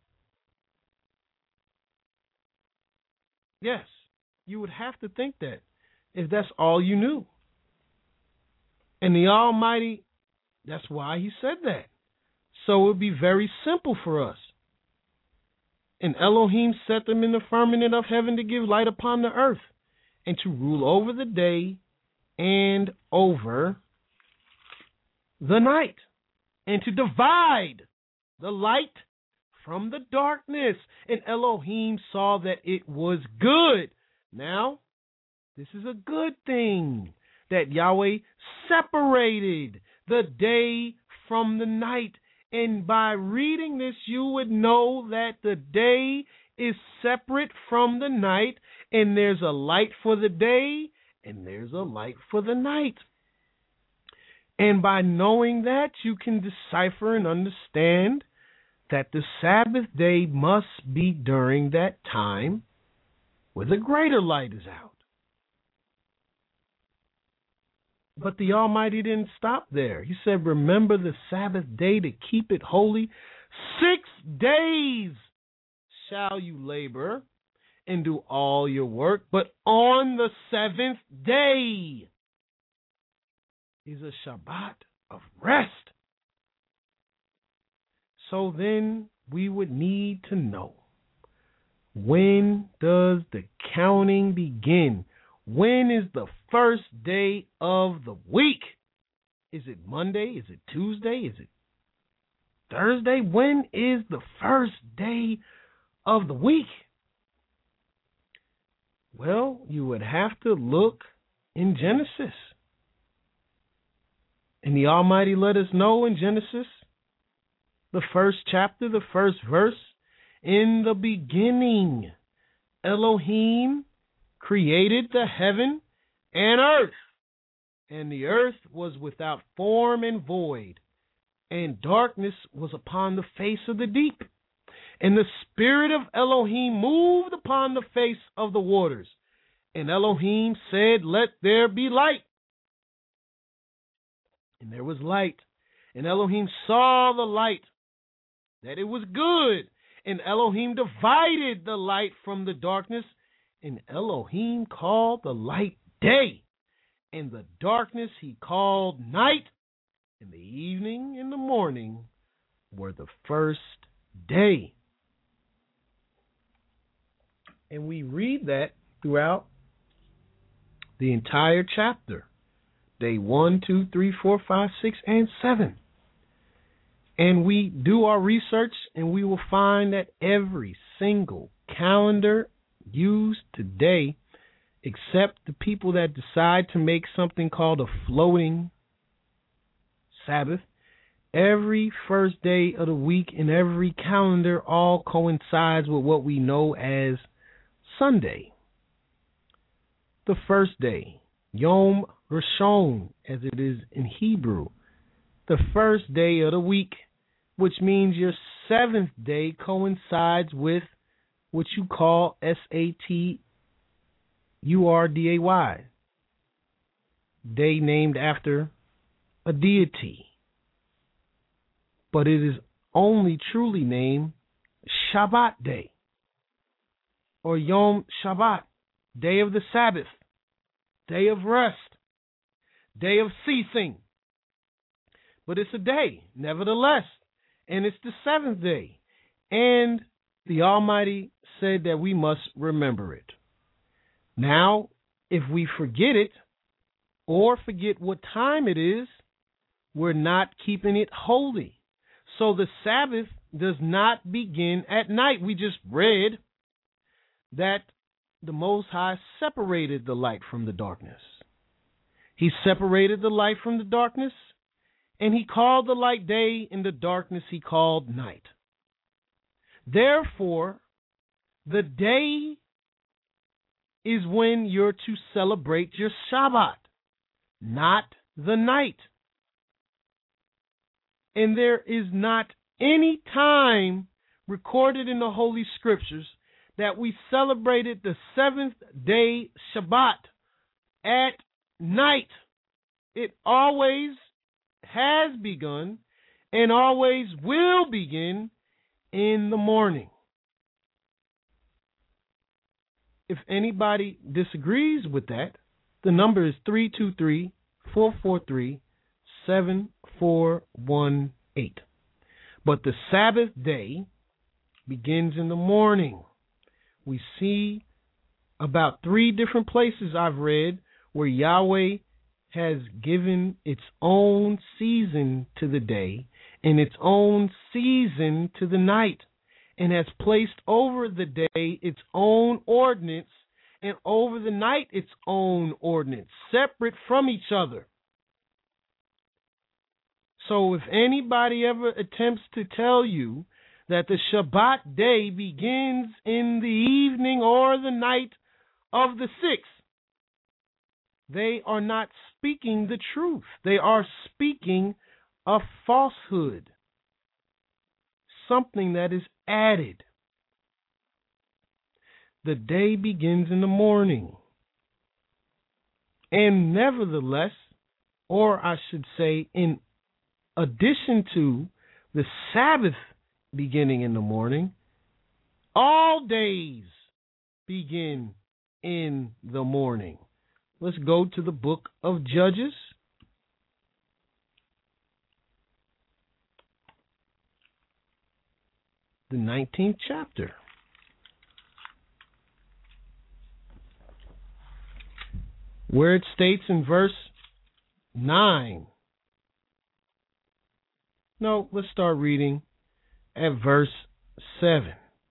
Yes, you would have to think that if that's all you knew. And the Almighty, that's why he said that. So it would be very simple for us. And Elohim set them in the firmament of heaven to give light upon the earth and to rule over the day and over the night and to divide the light from the darkness. And Elohim saw that it was good. Now, this is a good thing that Yahweh separated the day from the night. And by reading this, you would know that the day is separate from the night, and there's a light for the day, and there's a light for the night. And by knowing that, you can decipher and understand that the Sabbath day must be during that time where the greater light is out. But the Almighty didn't stop there. He said, remember the Sabbath day to keep it holy. Six days shall you labor and do all your work, but on the seventh day is a Shabbat of rest. So then we would need to know, when does the counting begin? When is the first day of the week? Is it Monday? Is it Tuesday? Is it Thursday? When is the first day of the week? Well, you would have to look in Genesis. And the Almighty let us know in Genesis, the first chapter, the first verse, in the beginning, Elohim created the heaven and earth, and the earth was without form and void, and darkness was upon the face of the deep. And the Spirit of Elohim moved upon the face of the waters. And Elohim said, let there be light. And there was light. And Elohim saw the light, that it was good. And Elohim divided the light from the darkness. And Elohim called the light day, and the darkness he called night, and the evening and the morning were the first day. And we read that throughout the entire chapter, day one, two, three, four, five, six, and seven. And we do our research, and we will find that every single calendar used today, except the people that decide to make something called a floating Sabbath, every first day of the week in every calendar all coincides with what we know as Sunday. The first day, Yom Rishon, as it is in Hebrew, the first day of the week, which means your seventh day coincides with what you call S A T U R D A Y, day named after a deity. But it is only truly named Shabbat day, or Yom Shabbat, day of the Sabbath, day of rest, day of ceasing. But it's a day, nevertheless, and it's the seventh day. And the Almighty said that we must remember it. Now, if we forget it or forget what time it is, we're not keeping it holy. So the Sabbath does not begin at night. We just read that the Most High separated the light from the darkness. He separated the light from the darkness. And he called the light day, and the darkness he called night. Therefore, the day is when you're to celebrate your Shabbat, not the night. And there is not any time recorded in the Holy Scriptures that we celebrated the seventh day Shabbat at night. It always has begun and always will begin in the morning. If anybody disagrees with that, the number is three two three, four four three, seven four one eight. But the Sabbath day begins in the morning. We see about three different places I've read where Yahweh has given its own season to the day and its own season to the night, and has placed over the day its own ordinance and over the night its own ordinance, separate from each other. So if anybody ever attempts to tell you that the Shabbat day begins in the evening or the night of the sixth, they are not speaking the truth. They are speaking a falsehood, something that is added. The day begins in the morning. And nevertheless, or I should say, in addition to the Sabbath beginning in the morning, all days begin in the morning. Let's go to the book of Judges. The nineteenth chapter. Where it states in verse nine. No, let's start reading at verse seven.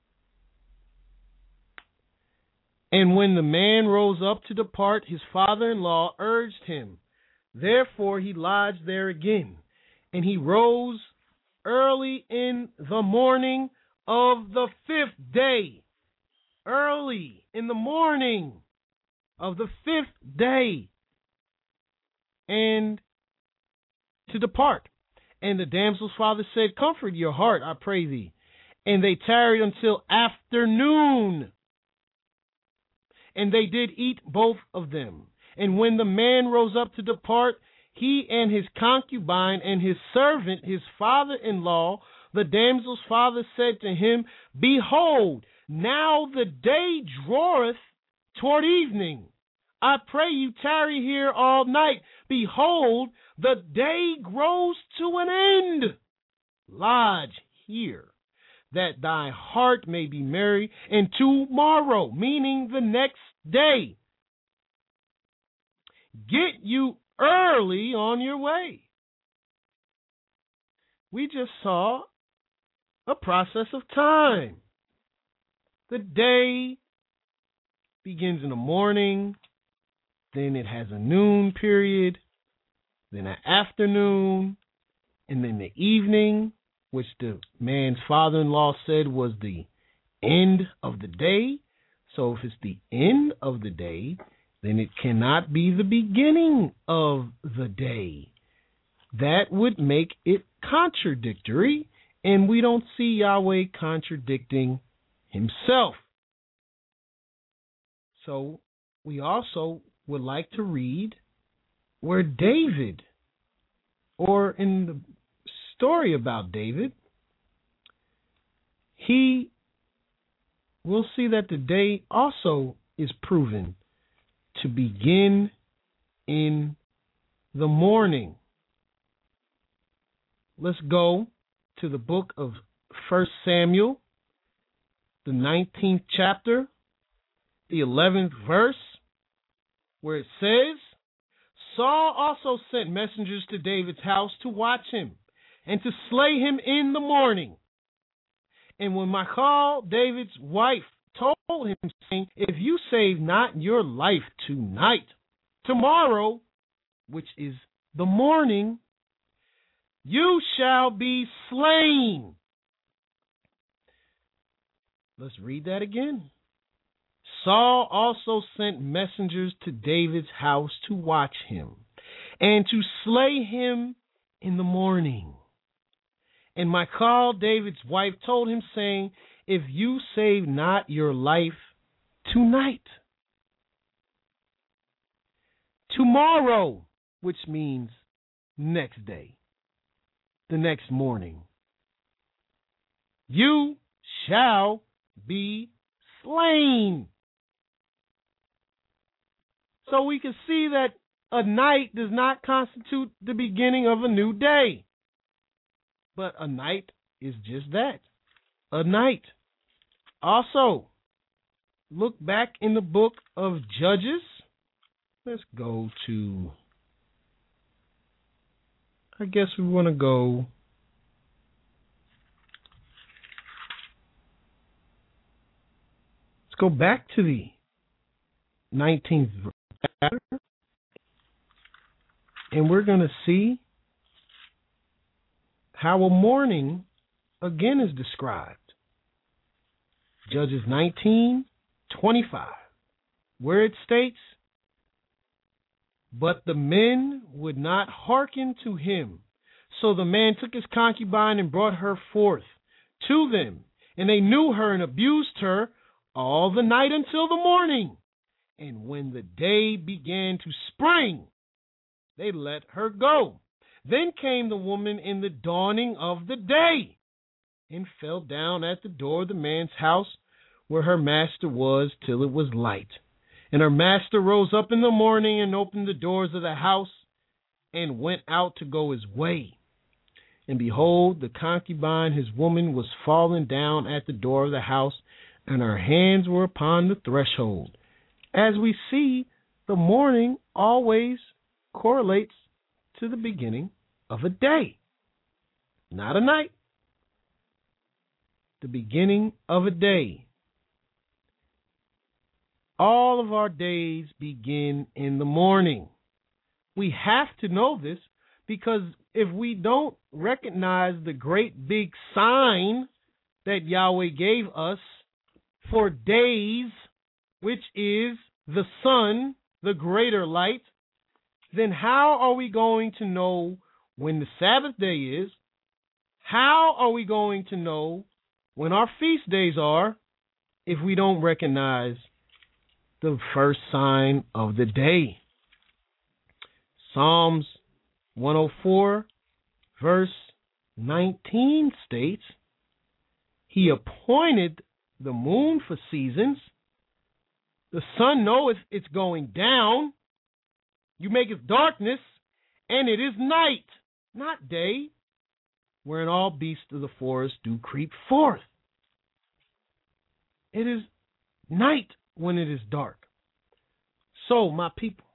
And when the man rose up to depart, his father-in-law urged him. Therefore he lodged there again. And he rose early in the morning of the fifth day. Early in the morning of the fifth day. And to depart. And the damsel's father said, Comfort your heart, I pray thee. And they tarried until afternoon. And they did eat both of them. And when the man rose up to depart, he and his concubine and his servant, his father-in-law, the damsel's father said to him, Behold, now the day draweth toward evening. I pray you tarry here all night. Behold, the day grows to an end. Lodge here, that thy heart may be merry, and tomorrow, meaning the next day, get you early on your way. We just saw a process of time. The day begins in the morning, then it has a noon period, then an afternoon, and then the evening, which the man's father-in-law said was the end of the day. So if it's the end of the day, then it cannot be the beginning of the day. That would make it contradictory, and we don't see Yahweh contradicting himself. So we also would like to read where David, or in the story about David, he will see that the day also is proven to begin in the morning. Let's go to the book of First Samuel, the nineteenth chapter, the eleventh verse, where it says, Saul also sent messengers to David's house to watch him and to slay him in the morning. And when Michal, David's wife, told him, saying, If you save not your life tonight, tomorrow, which is the morning, You shall be slain. Let's read that again. Saul also sent messengers to David's house to watch him and to slay him in the morning. And Michal, David's wife, told him, saying, if you save not your life tonight, tomorrow, which means next day, the next morning, you shall be slain. So we can see that a night does not constitute the beginning of a new day. But a night is just that, a night. Also, look back in the book of Judges. Let's go to, I guess we want to go Let's go back to the nineteenth chapter, and we're going to see how a morning again is described. Judges nineteen twenty-five, where it states, but the men would not hearken to him. So the man took his concubine and brought her forth to them, and they knew her and abused her all the night until the morning. And when the day began to spring, they let her go. Then came the woman in the dawning of the day, and fell down at the door of the man's house where her master was till it was light. And her master rose up in the morning and opened the doors of the house and went out to go his way. And behold, the concubine, his woman, was fallen down at the door of the house, and her hands were upon the threshold. As we see, the morning always correlates to the beginning of a day, not a night. The beginning of a day. All of our days begin in the morning. We have to know this, because if we don't recognize the great big sign that Yahweh gave us for days, which is the sun, the greater light, then how are we going to know when the Sabbath day is? How are we going to know when our feast days are if we don't recognize the first sign of the day? Psalms one oh four, verse nineteen states, he appointed the moon for seasons. The sun knoweth it's going down. You maketh darkness, and it is night, not day, wherein all beasts of the forest do creep forth. It is night when it is dark. So, my people,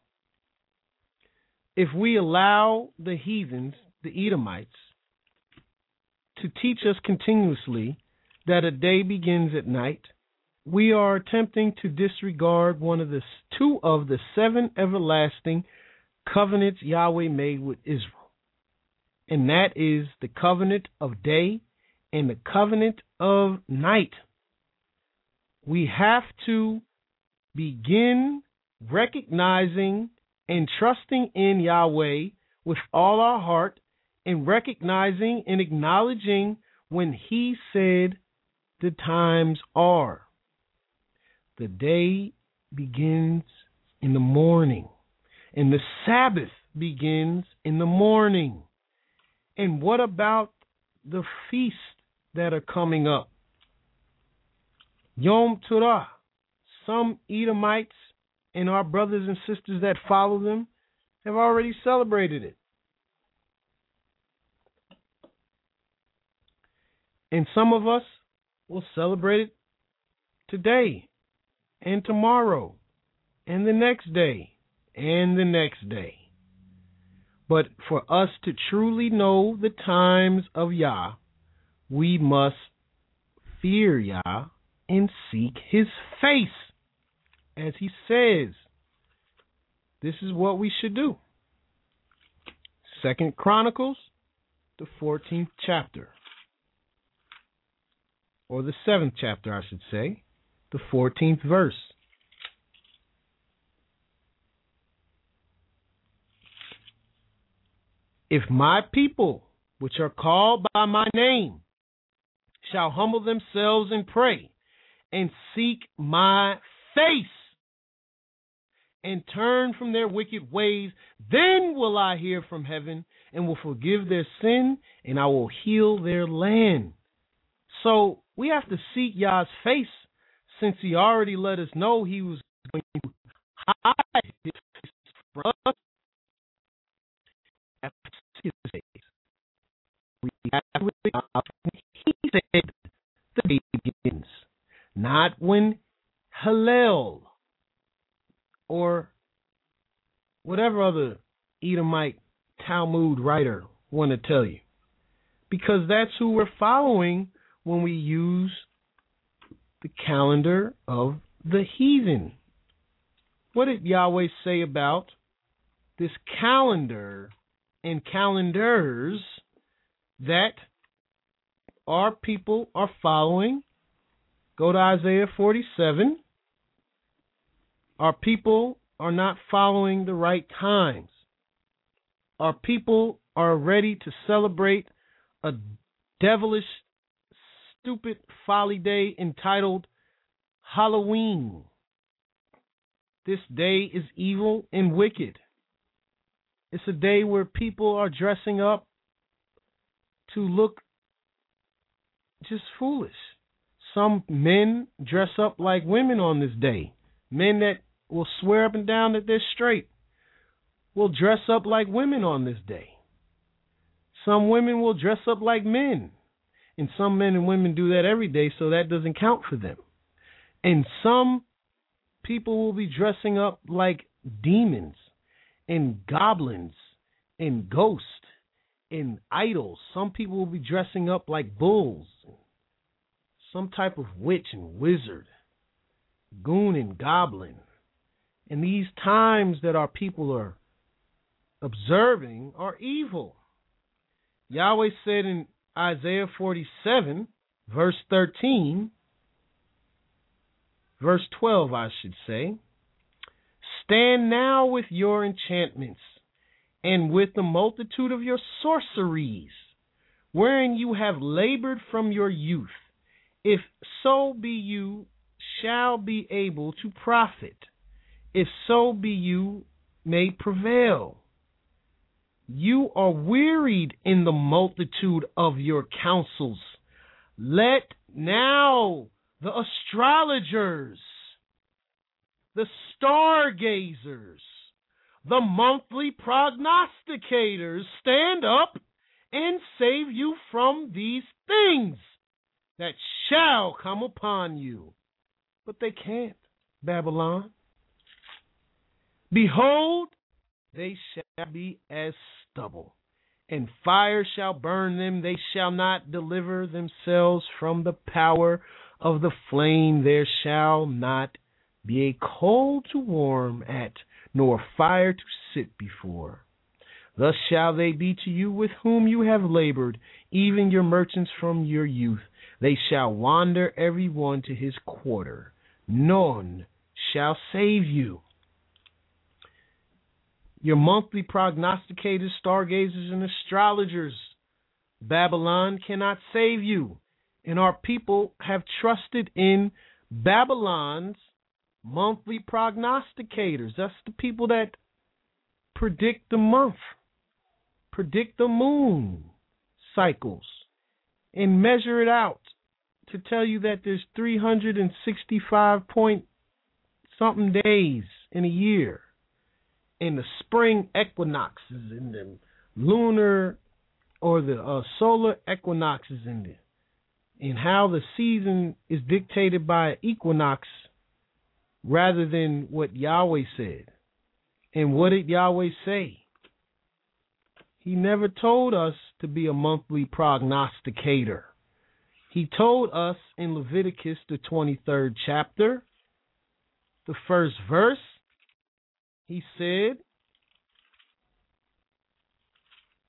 if we allow the heathens, the Edomites, to teach us continuously that a day begins at night, we are attempting to disregard one of the two of the seven everlasting covenants Yahweh made with Israel. And that is the covenant of day and the covenant of night. We have to begin recognizing and trusting in Yahweh with all our heart, and recognizing and acknowledging when he said the times are. The day begins in the morning, and the Sabbath begins in the morning. And what about the feasts that are coming up? Yom Teruah. Some Edomites and our brothers and sisters that follow them have already celebrated it. And some of us will celebrate it today and tomorrow and the next day and the next day. But for us to truly know the times of Yah, we must fear Yah and seek his face. As he says, this is what we should do. Second Chronicles the fourteenth chapter, or the seventh chapter, I should say, the fourteenth verse. If my people, which are called by my name, shall humble themselves and pray, and seek my face, and turn from their wicked ways, then will I hear from heaven, and will forgive their sin, and I will heal their land. So we have to seek Yah's face, since he already let us know he was going to hide his face from us. His face. We have to he said the day begins, not when Hillel or whatever other Edomite Talmud writer want to tell you, because that's who we're following when we use the calendar of the heathen. What did Yahweh say about this calendar and calendars that our people are following? Go to Isaiah forty-seven. Our people are not following the right times. Our people are ready to celebrate a devilish, stupid folly day entitled Halloween. This day is evil and wicked. It's a day where people are dressing up to look just foolish. Some men dress up like women on this day. Men that will swear up and down that they're straight will dress up like women on this day. Some women will dress up like men. And some men and women do that every day, so that doesn't count for them. And some people will be dressing up like demons and goblins and ghosts and idols. Some people will be dressing up like bulls, some type of witch and wizard, goon and goblin. And these times that our people are observing are evil. Yahweh said in Isaiah forty-seven, verse thirteen, verse twelve, I should say, stand now with your enchantments and with the multitude of your sorceries, wherein you have labored from your youth. If so be you shall be able to profit, if so be you may prevail. You are wearied in the multitude of your counsels. Let now the astrologers, the stargazers, the monthly prognosticators stand up and save you from these things that shall come upon you. But they can't, Babylon. Behold, they shall be as stubble, and fire shall burn them. They shall not deliver themselves from the power of the flame. There shall not be a coal to warm at, nor fire to sit before. Thus shall they be to you with whom you have labored, even your merchants from your youth. They shall wander every one to his quarter. None shall save you. Your monthly prognosticators, stargazers, and astrologers, Babylon, cannot save you. And our people have trusted in Babylon's monthly prognosticators. That's the people that predict the month, predict the moon cycles, and measure it out to tell you that there's three hundred sixty-five point something days in a year. And the spring equinoxes and the lunar or the uh, solar equinoxes in there, and how the season is dictated by equinox rather than what Yahweh said. And what did Yahweh say? He never told us to be a monthly prognosticator. He told us in Leviticus, the twenty-third chapter, the first verse, he said,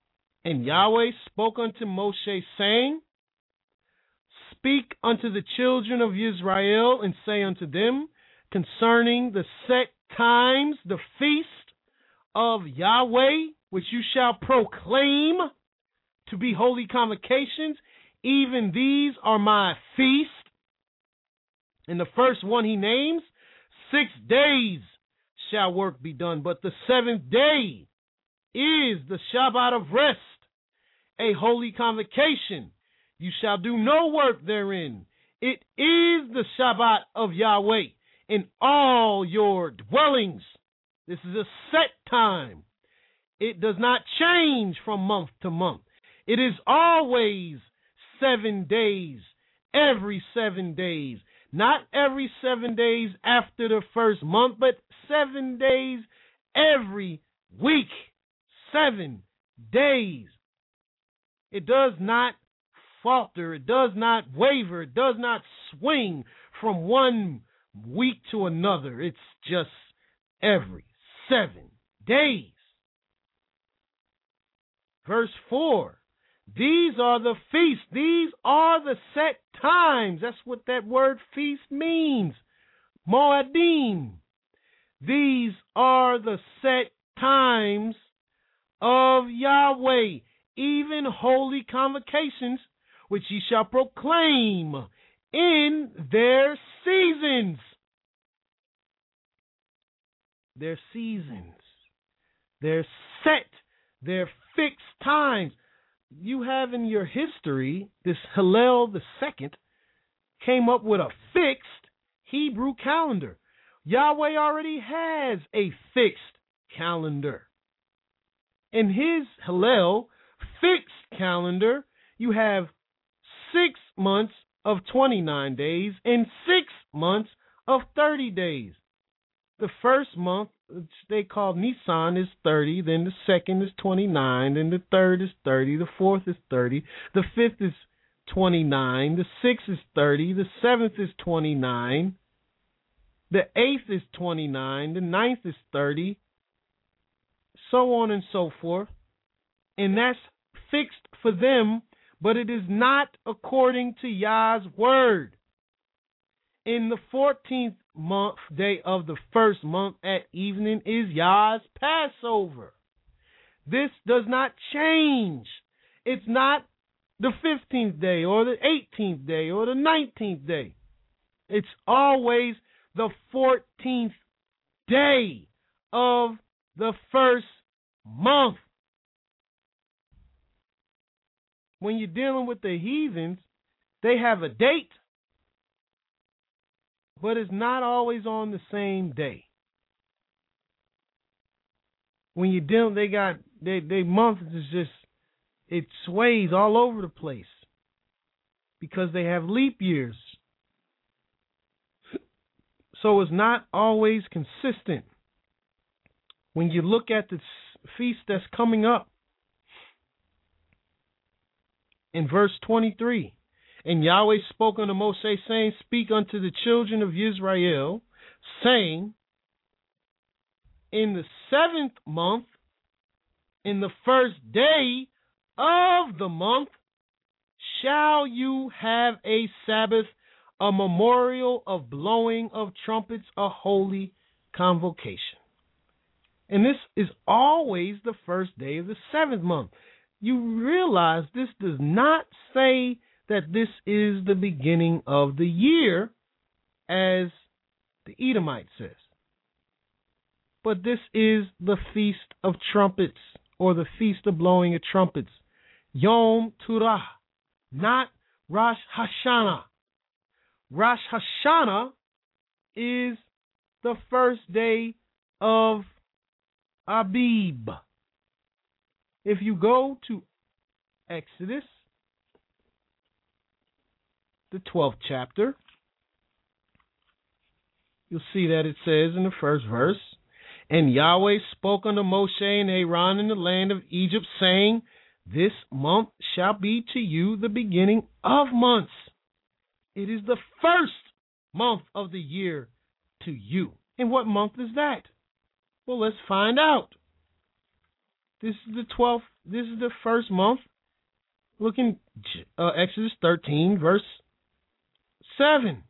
And Yahweh spoke unto Moshe, saying, Speak unto the children of Israel, and say unto them, concerning the set times, the feast of Yahweh, which you shall proclaim to be holy convocations, even these are my feast. And the first one he names, six days shall work be done, but the seventh day is the Shabbat of rest, a holy convocation. You shall do no work therein. It is the Shabbat of Yahweh in all your dwellings. This is a set time. It does not change from month to month. It is always seven days, every seven days. Not every seven days after the first month, but seven days every week. Seven days. It does not falter. It does not waver. It does not swing from one week to another. It's just every seven days. Verse four. These are the feasts. These are the set times. That's what that word feast means. Moedim. These are the set times of Yahweh, even holy convocations, which ye shall proclaim in their seasons. Their seasons. They're set. They're fixed times. You have in your history, this Hillel the Second came up with a fixed Hebrew calendar. Yahweh already has a fixed calendar. In his Hillel fixed calendar, you have six months of twenty-nine days and six months of thirty days. The first month, which they call Nisan, is thirty. Then the second is twenty-nine. Then the third is thirty. The fourth is thirty. The fifth is twenty-nine. The sixth is thirty. The seventh is twenty-nine. The eighth is twenty-nine. The ninth is thirty. So on and so forth. And that's fixed for them, but it is not according to Yah's word. In the fourteenth month day of the first month at evening is Yah's Passover. This does not change. It's not the fifteenth day or the eighteenth day or the nineteenth day. It's always the fourteenth day of the first month. When you're dealing with the heathens, they have a date, but it's not always on the same day. When you're dealing, they got they they month is just it sways all over the place because they have leap years. So it's not always consistent. When you look at the feast that's coming up in verse twenty-three. And Yahweh spoke unto Moshe, saying, Speak unto the children of Israel, saying, In the seventh month, in the first day of the month, shall you have a Sabbath, a memorial of blowing of trumpets, a holy convocation. And this is always the first day of the seventh month. You realize this does not say that this is the beginning of the year, as the Edomite says. But this is the Feast of Trumpets, or the Feast of Blowing of Trumpets. Yom Teruah, not Rosh Hashanah. Rosh Hashanah is the first day of Abib. If you go to Exodus, the twelfth chapter, you'll see that it says in the first verse, And Yahweh spoke unto Moshe and Aaron in the land of Egypt, saying, This month shall be to you the beginning of months. It is the first month of the year to you. And what month is that? Well, let's find out. This is the twelfth this is the first month. Look in uh, Exodus thirteen, verse seven.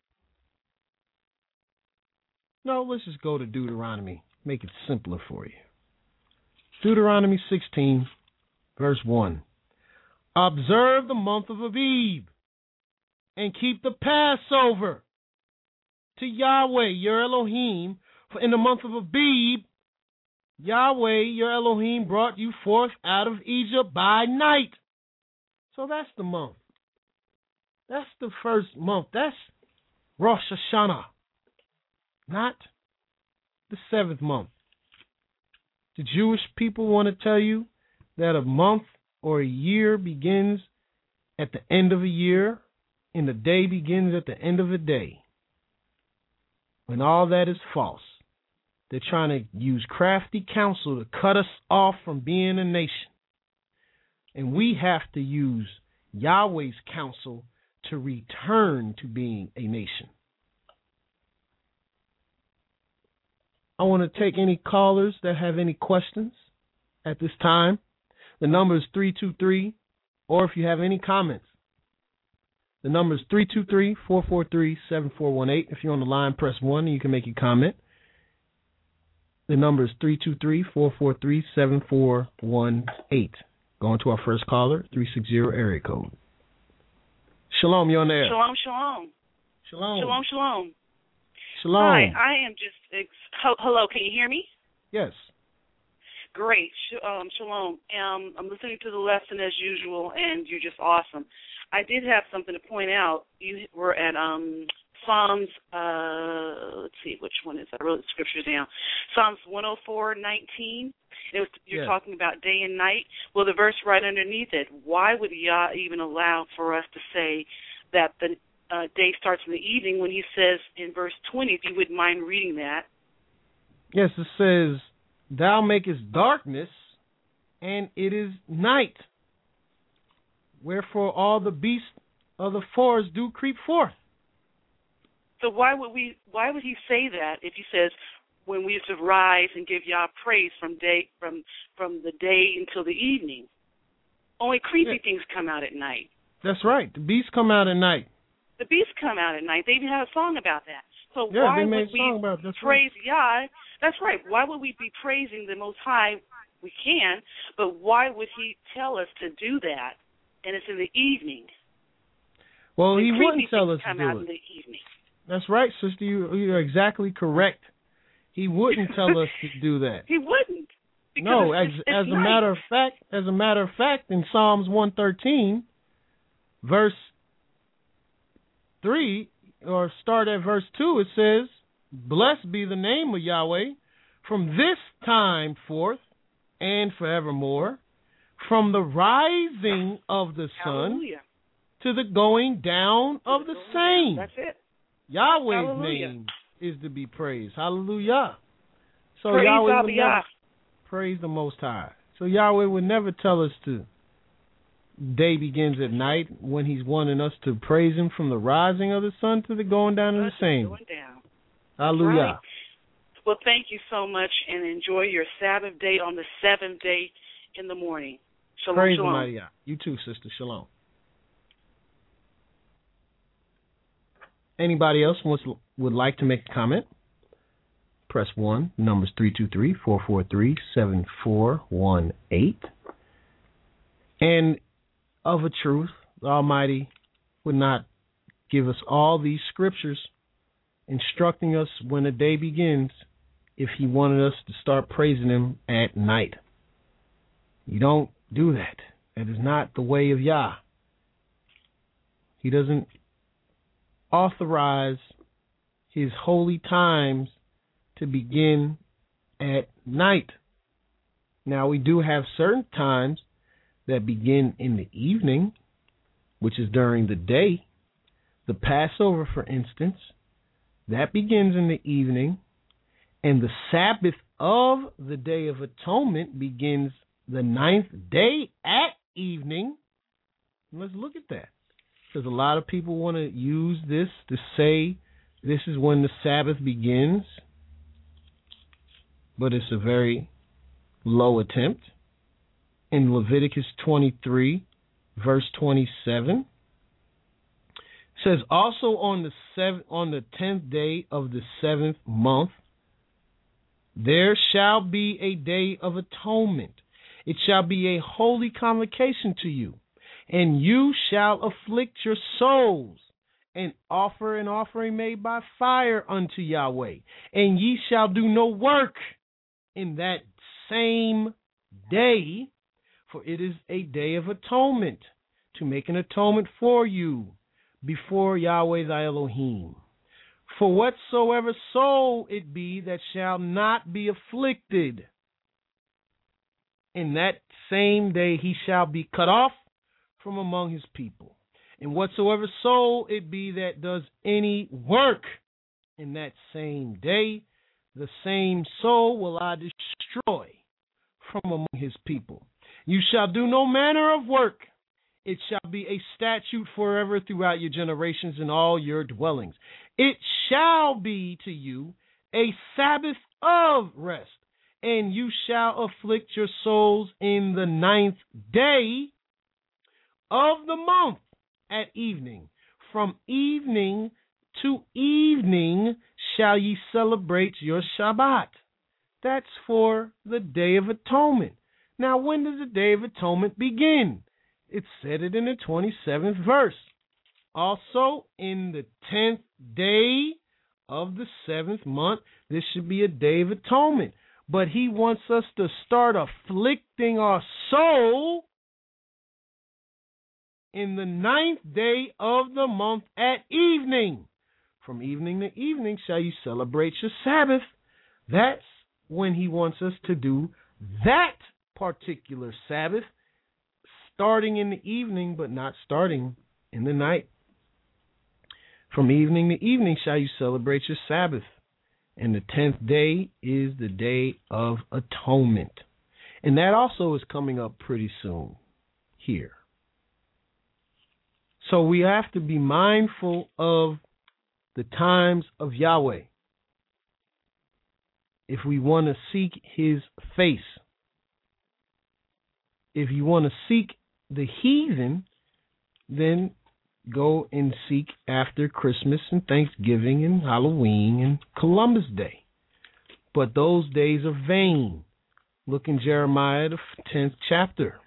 No, let's just go to Deuteronomy. Make it simpler for you. Deuteronomy sixteen, verse one. Observe the month of Abib and keep the Passover to Yahweh, your Elohim. For in the month of Abib, Yahweh, your Elohim, brought you forth out of Egypt by night. So that's the month. That's the first month. That's Rosh Hashanah, not the seventh month. The Jewish people want to tell you that a month or a year begins at the end of a year, and the day begins at the end of a day. When all that is false. They're trying to use crafty counsel to cut us off from being a nation. And we have to use Yahweh's counsel to return to being a nation. I want to take any callers that have any questions at this time. The number is three two three, or if you have any comments, the number is three two three, four four three, seven four one eight. If you're on the line, press one and you can make your comment. The number is three two three, four four three, seven four one eight. Going to our first caller, three six zero area code. Shalom, you're on the air. Shalom, shalom. Shalom. Shalom, shalom. Shalom. Hi, I am just, ex- hello, can you hear me? Yes. Great. Sh- um, shalom. Um, I'm listening to the lesson as usual, and you're just awesome. I did have something to point out. You were at um, Psalms, uh, let's see, which one is that? I wrote the scriptures down. Psalms one oh four nineteen. It was, you're yes. talking about day and night. Well, the verse right underneath it, why would Yah even allow for us to say that the uh, day starts in the evening when he says in verse twenty, if you wouldn't mind reading that? Yes, it says, thou makest darkness, and it is night. Wherefore all the beasts of the forest do creep forth. So why would we? Why would he say that if he says when we used to rise and give Yah praise from day from from the day until the evening? Only creepy yeah. things come out at night. That's right. The beasts come out at night. The beasts come out at night. They even have a song about that. So yeah, why they made would a song we about it. That's praise right. Yah? That's right. Why would we be praising the Most High? We can, but why would he tell us to do that? And it's in the evening. Well, the he wouldn't tell us come to do out it. in the evening. That's right, sister. You, you're exactly correct. He wouldn't tell us to do that. He wouldn't. No, it's, as it's, as it's a night. matter of fact, as a matter of fact, in Psalms one thirteen, verse three, or start at verse two, it says, "Blessed be the name of Yahweh from this time forth and forevermore, from the rising of the sun Hallelujah. to the going down of the same." That's it. Yahweh's Hallelujah. name is to be praised. Hallelujah. So Praise Yahweh would Yah. never praise the Most High. So Yahweh would never tell us to day begins at night when he's wanting us to praise him from the rising of the sun to the going down of the same. Going down. Hallelujah. Right. Well, thank you so much, and enjoy your Sabbath day on the seventh day in the morning. Shalom, praise shalom. Almighty Yah. You too, sister. Shalom. Anybody else wants would like to make a comment? Press one. Number's three two three, four four three, seven four one eight. And of a truth, the Almighty would not give us all these scriptures instructing us when the day begins if he wanted us to start praising him at night. You don't do that. That is not the way of Yah. He doesn't authorize his holy times to begin at night. Now, we do have certain times that begin in the evening, which is during the day. The Passover, for instance, that begins in the evening, and the Sabbath of the Day of Atonement begins the ninth day at evening. Let's look at that, because a lot of people want to use this to say this is when the Sabbath begins, but it's a very low attempt. in Leviticus twenty-three, verse twenty-seven. It says, also on the seventh, on the tenth day of the seventh month, there shall be a day of atonement. It shall be a holy convocation to you, and you shall afflict your souls, and offer an offering made by fire unto Yahweh. And ye shall do no work in that same day, for it is a day of atonement, to make an atonement for you before Yahweh thy Elohim. For whatsoever soul it be that shall not be afflicted, in that same day he shall be cut off from among his people. And whatsoever soul it be that does any work in that same day, the same soul will I destroy from among his people. You shall do no manner of work. It shall be a statute forever throughout your generations in all your dwellings. It shall be to you a Sabbath of rest, and you shall afflict your souls in the ninth day of the month at evening. From evening to evening shall ye celebrate your Shabbat. That's for the Day of Atonement. Now, when does the Day of Atonement begin? It said it in the twenty-seventh verse. Also, in the tenth day of the seventh month, this should be a Day of Atonement. But he wants us to start afflicting our soul in the ninth day of the month at evening. From evening to evening shall you celebrate your Sabbath. That's when he wants us to do that particular Sabbath, starting in the evening, but not starting in the night. From evening to evening shall you celebrate your Sabbath. And the tenth day is the Day of Atonement. And that also is coming up pretty soon here. So we have to be mindful of the times of Yahweh if we want to seek his face. If you want to seek the heathen, then go and seek after Christmas and Thanksgiving and Halloween and Columbus Day. But those days are vain. Look in Jeremiah, the tenth chapter.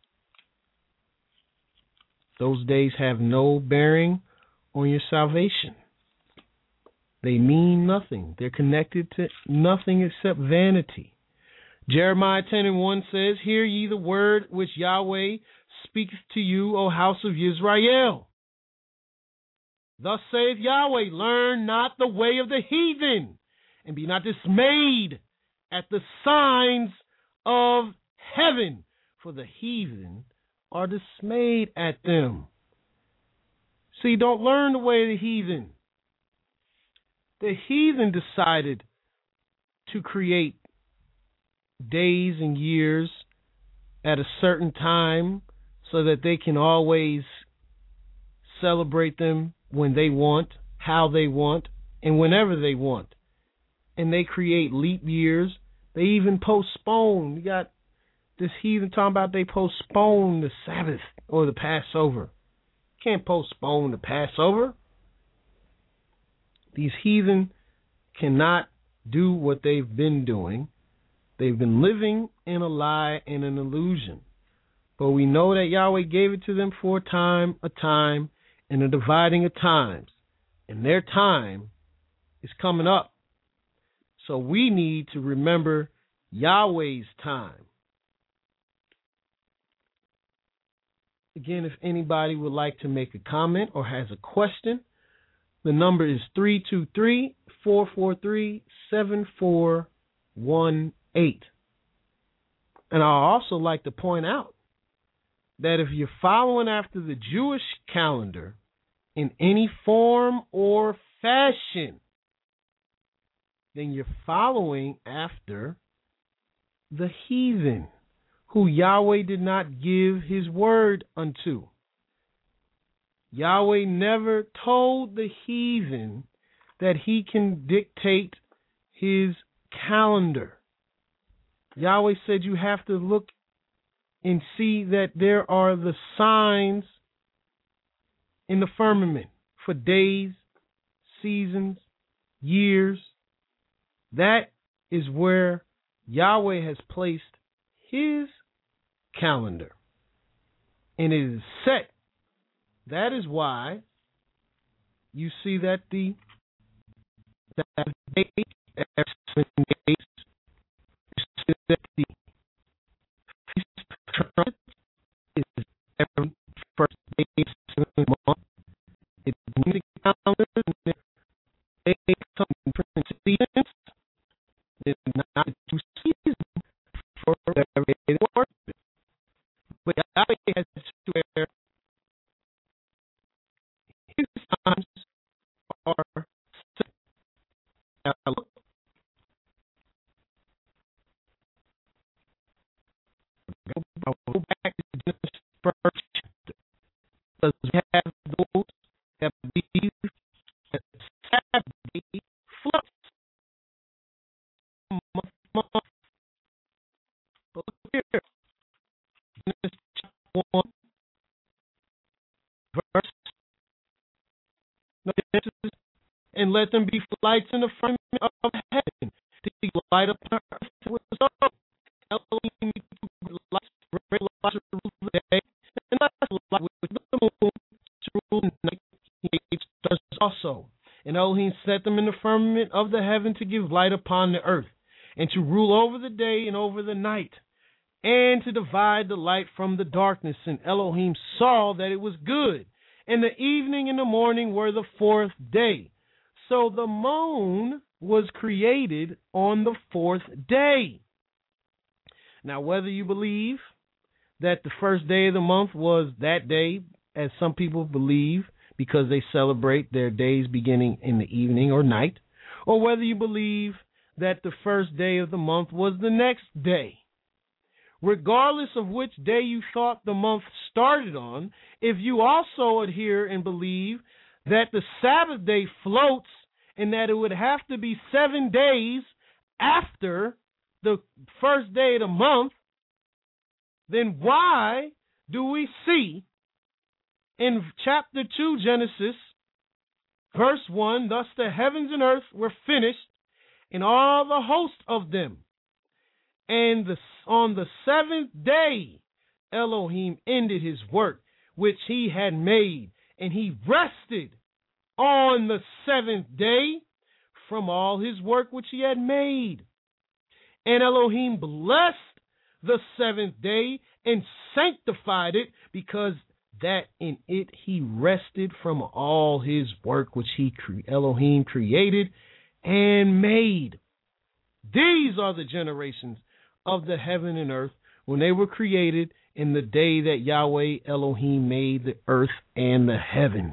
Those days have no bearing on your salvation. They mean nothing. They're connected to nothing except vanity. Jeremiah ten and one says, hear ye the word which Yahweh speaketh to you, O house of Israel. Thus saith Yahweh, learn not the way of the heathen, and be not dismayed at the signs of heaven, for the heathen are dismayed at them. See, don't learn the way of the heathen. The heathen decided to create days and years at a certain time so that they can always celebrate them when they want, how they want, and whenever they want. And they create leap years. They even postpone. You got this heathen talking about they postpone the Sabbath or the Passover. You can't postpone the Passover. These heathen cannot do what they've been doing. They've been living in a lie and an illusion. But we know that Yahweh gave it to them for a time, a time, and a dividing of times. And their time is coming up. So we need to remember Yahweh's time. Again, if anybody would like to make a comment or has a question, the number is three two three, four four three, seven four one eight. And I also like to point out that if you're following after the Jewish calendar in any form or fashion, then you're following after the heathen, who Yahweh did not give his word unto. Yahweh never told the heathen that he can dictate his calendar. Yahweh said you have to look and see that there are the signs in the firmament for days, seasons, years. That is where Yahweh has placed his calendar. And it is set. That is why you see that the that day, every seven days, you see that the Feast of Trumpets is every first day of the seventh month. It's music calendars, and they come in different seasons. It's not two seasons for every day they work. But Yahweh has to where his times are set. Now look. I'll go back to Genesis first chapter. Because we have those that believe that Sabbath day floats month to month. But look here. Genesis chapter one, verse. No, Genesis, and let them be lights in the firmament of heaven to give light upon earth with the sun. Elohim lights, great lights to rule the day, and that's light with the moon to rule the night. He made stars also. And Elohim set them in the firmament of the heaven to give light upon the earth, and to rule over the day and over the night, and to divide the light from the darkness. And Elohim saw that it was good. And the evening and the morning were the fourth day. So the moon was created on the fourth day. Now, whether you believe that the first day of the month was that day, as some people believe, because they celebrate their days beginning in the evening or night, or whether you believe that the first day of the month was the next day, regardless of which day you thought the month started on, if you also adhere and believe that the Sabbath day floats and that it would have to be seven days after the first day of the month, then why do we see in chapter two, Genesis, verse one, thus the heavens and earth were finished, and all the host of them. And the, on the seventh day, Elohim ended his work which he had made, and he rested on the seventh day from all his work which he had made. And Elohim blessed the seventh day and sanctified it, because that in it he rested from all his work which he Elohim created and made. These are the generations of the heaven and earth when they were created in the day that Yahweh Elohim made the earth and the heavens.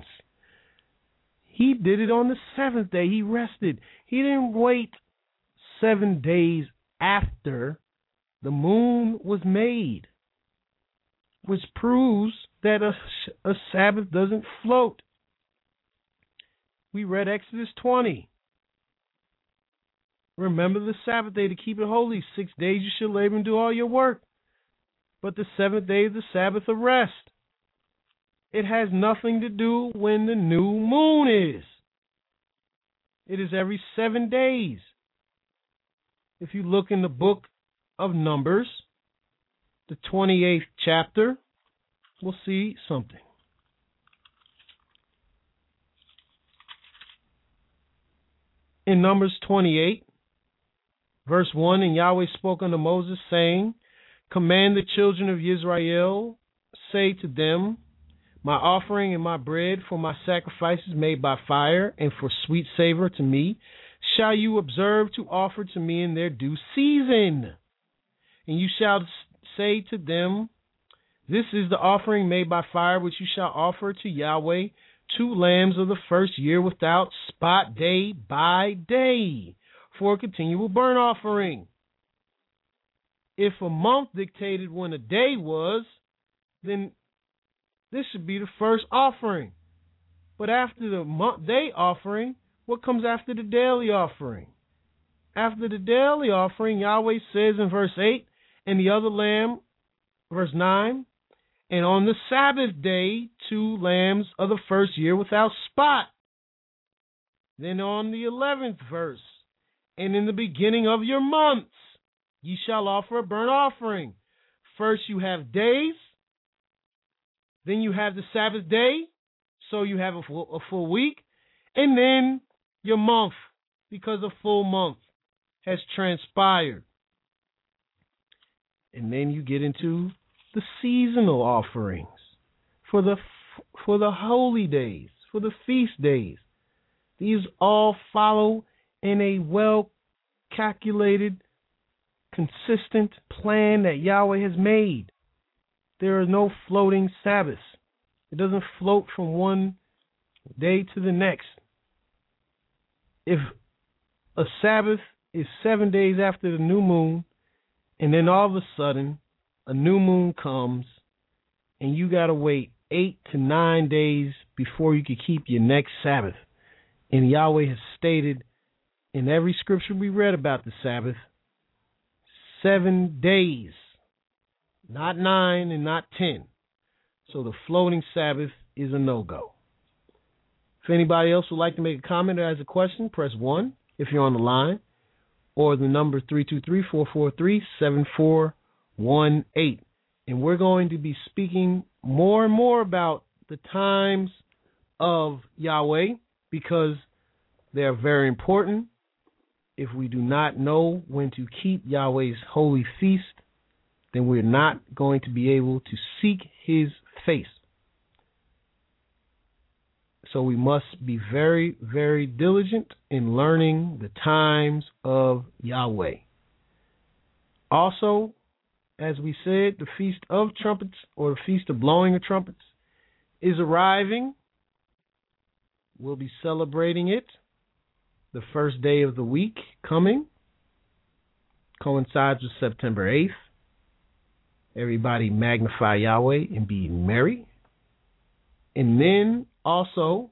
He did it on the seventh day. He rested. He didn't wait seven days after the moon was made, which proves that a, a Sabbath doesn't float. We read Exodus twenty. Remember the Sabbath day to keep it holy. Six days you shall labor and do all your work. But the seventh day is the Sabbath of rest. It has nothing to do when the new moon is. It is every seven days. If you look in the book of Numbers, the twenty-eighth chapter, we'll see something. In Numbers twenty-eight, verse one, and Yahweh spoke unto Moses, saying, command the children of Israel, say to them, my offering and my bread for my sacrifices made by fire and for sweet savor to me, shall you observe to offer to me in their due season. And you shall say to them, this is the offering made by fire which you shall offer to Yahweh, two lambs of the first year without spot, day by day, for a continual burnt offering. If a month dictated when a day was, then this should be the first offering. But after the month day offering, what comes after the daily offering? After the daily offering, Yahweh says in verse eight, and the other lamb, verse nine. And on the Sabbath day, two lambs of the first year without spot. Then on the eleventh verse, and in the beginning of your months, ye shall offer a burnt offering. First you have days, then you have the Sabbath day, so you have a full, a full week, and then your month, because a full month has transpired. And then you get into the seasonal offerings for the for the holy days, for the feast days. These all follow in a well-calculated, consistent plan that Yahweh has made. There are no floating Sabbaths. It doesn't float from one day to the next. If a Sabbath is seven days after the new moon, and then all of a sudden a new moon comes, and you got to wait eight to nine days before you can keep your next Sabbath. And Yahweh has stated in every scripture we read about the Sabbath, seven days, not nine and not ten. So the floating Sabbath is a no-go. If anybody else would like to make a comment or has a question, press one if you're on the line, or the number three two three, four four three, seven four one eight. And we're going to be speaking more and more about the times of Yahweh because they are very important. If we do not know when to keep Yahweh's holy feast, then we're not going to be able to seek his face. So we must be very, very diligent in learning the times of Yahweh. Also, as we said, the Feast of Trumpets, or the Feast of Blowing of Trumpets, is arriving. We'll be celebrating it the first day of the week coming. Coincides with September eighth. Everybody magnify Yahweh and be merry. And then also,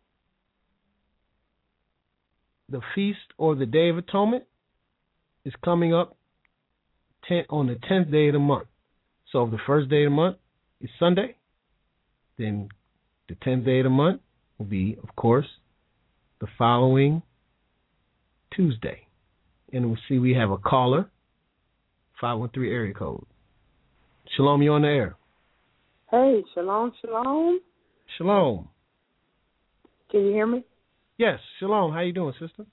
the Feast or the Day of Atonement is coming up ten, on the tenth day of the month. So the first day of the month is Sunday. Then the tenth day of the month will be, of course, the following Tuesday. And we'll see we have a caller, five one three area code. Shalom, you on the air. Hey, shalom, shalom. Shalom. Can you hear me? Yes, shalom. How you doing, sister?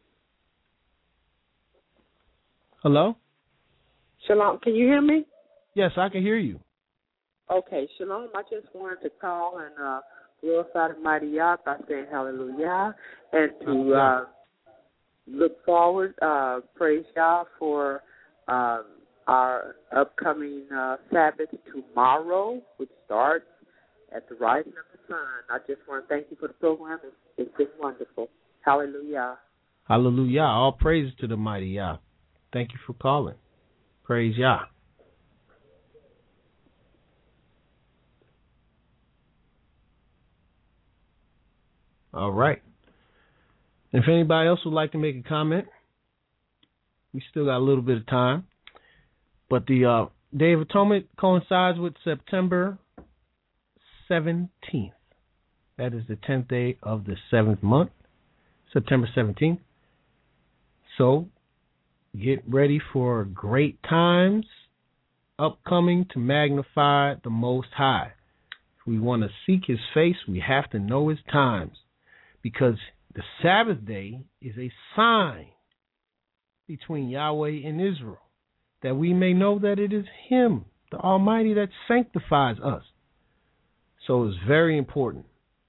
Hello? Shalom, can you hear me? Yes, I can hear you. Okay, shalom. I just wanted to call and uh, glorify the mighty Yah by saying hallelujah and to uh, look forward, uh, praise Yah for um, our upcoming uh, Sabbath tomorrow, which starts at the rising of the sun. I just want to thank you for the program. It's, it's been wonderful. Hallelujah. Hallelujah. All praise to the mighty Yah. Thank you for calling. Praise Yah. All right. If anybody else would like to make a comment, we still got a little bit of time. But the uh, Day of Atonement coincides with September seventeenth. That is the tenth day of the seventh month, September seventeenth. So get ready for great times upcoming to magnify the Most High. If we want to seek his face, we have to know his times, because the Sabbath day is a sign between Yahweh and Israel, that we may know that it is him, the Almighty, that sanctifies us. So it's very important.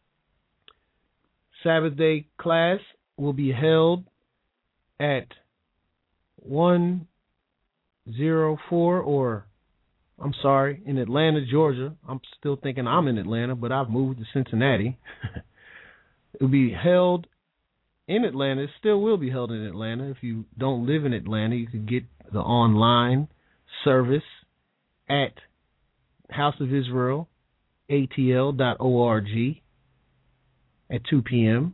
Sabbath day class will be held at one oh four, or I'm sorry, in Atlanta, Georgia. I'm still thinking I'm in Atlanta, but I've moved to Cincinnati. It will be held in Atlanta. It still will be held in Atlanta. If you don't live in Atlanta, you can get the online service at House of Israel, A T L dot org at two p.m.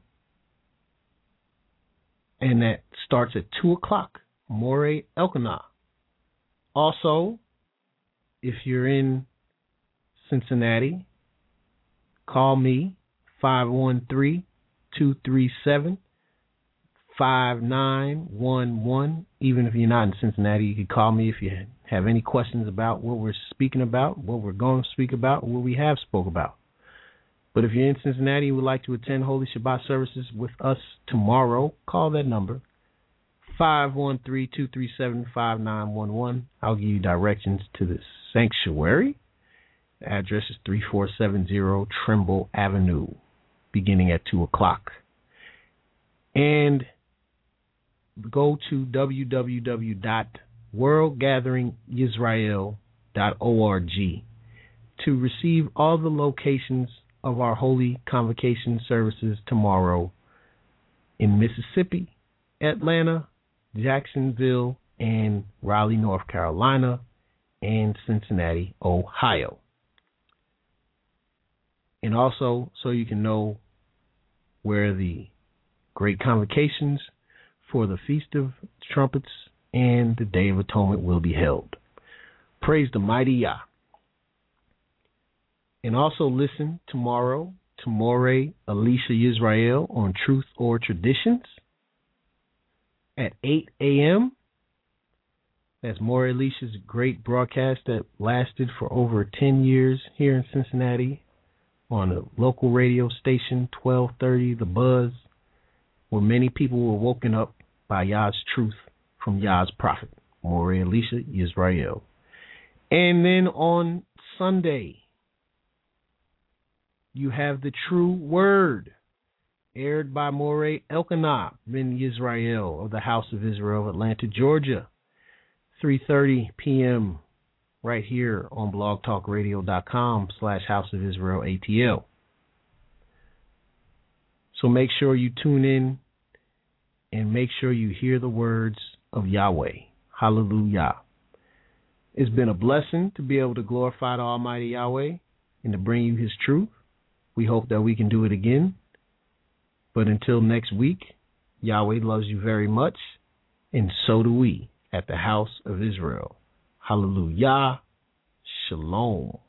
And that starts at two o'clock, Moreh Elkanah. Also, if you're in Cincinnati, call me, five one three, two three seven, five nine one one. Even if you're not in Cincinnati, you can call me if you have any questions about what we're speaking about, what we're going to speak about, what we have spoke about. But if you're in Cincinnati and would like to attend Holy Shabbat services with us tomorrow, call that number, five one three, two three seven, five nine one one. I'll give you directions to the sanctuary. The address is three four seven zero Trimble Avenue, beginning at two o'clock. And go to w w w dot world gathering israel dot org to receive all the locations of our Holy Convocation services tomorrow in Mississippi, Atlanta, Jacksonville, and Raleigh, North Carolina, and Cincinnati, Ohio. And also, so you can know where the great convocations for the Feast of Trumpets and the Day of Atonement will be held. Praise the mighty Yah. And also listen tomorrow to Moreh Alicia Yisrael on Truth or Traditions at eight a.m. That's Moreh Alicia's great broadcast that lasted for over ten years here in Cincinnati on a local radio station, twelve thirty The Buzz, where many people were woken up by Yah's truth from Yah's prophet, Moreh Alicia Yisrael. And then on Sunday, you have the True Word, aired by Moreh Elkanah ben Yisrael of the House of Israel of Atlanta, Georgia, three thirty p.m. right here on blogtalkradio.com slash House of Israel ATL. So make sure you tune in and make sure you hear the words of Yahweh. Hallelujah. It's been a blessing to be able to glorify the Almighty Yahweh and to bring you His truth. We hope that we can do it again. But until next week, Yahweh loves you very much, and so do we at the House of Israel. Hallelujah. Shalom.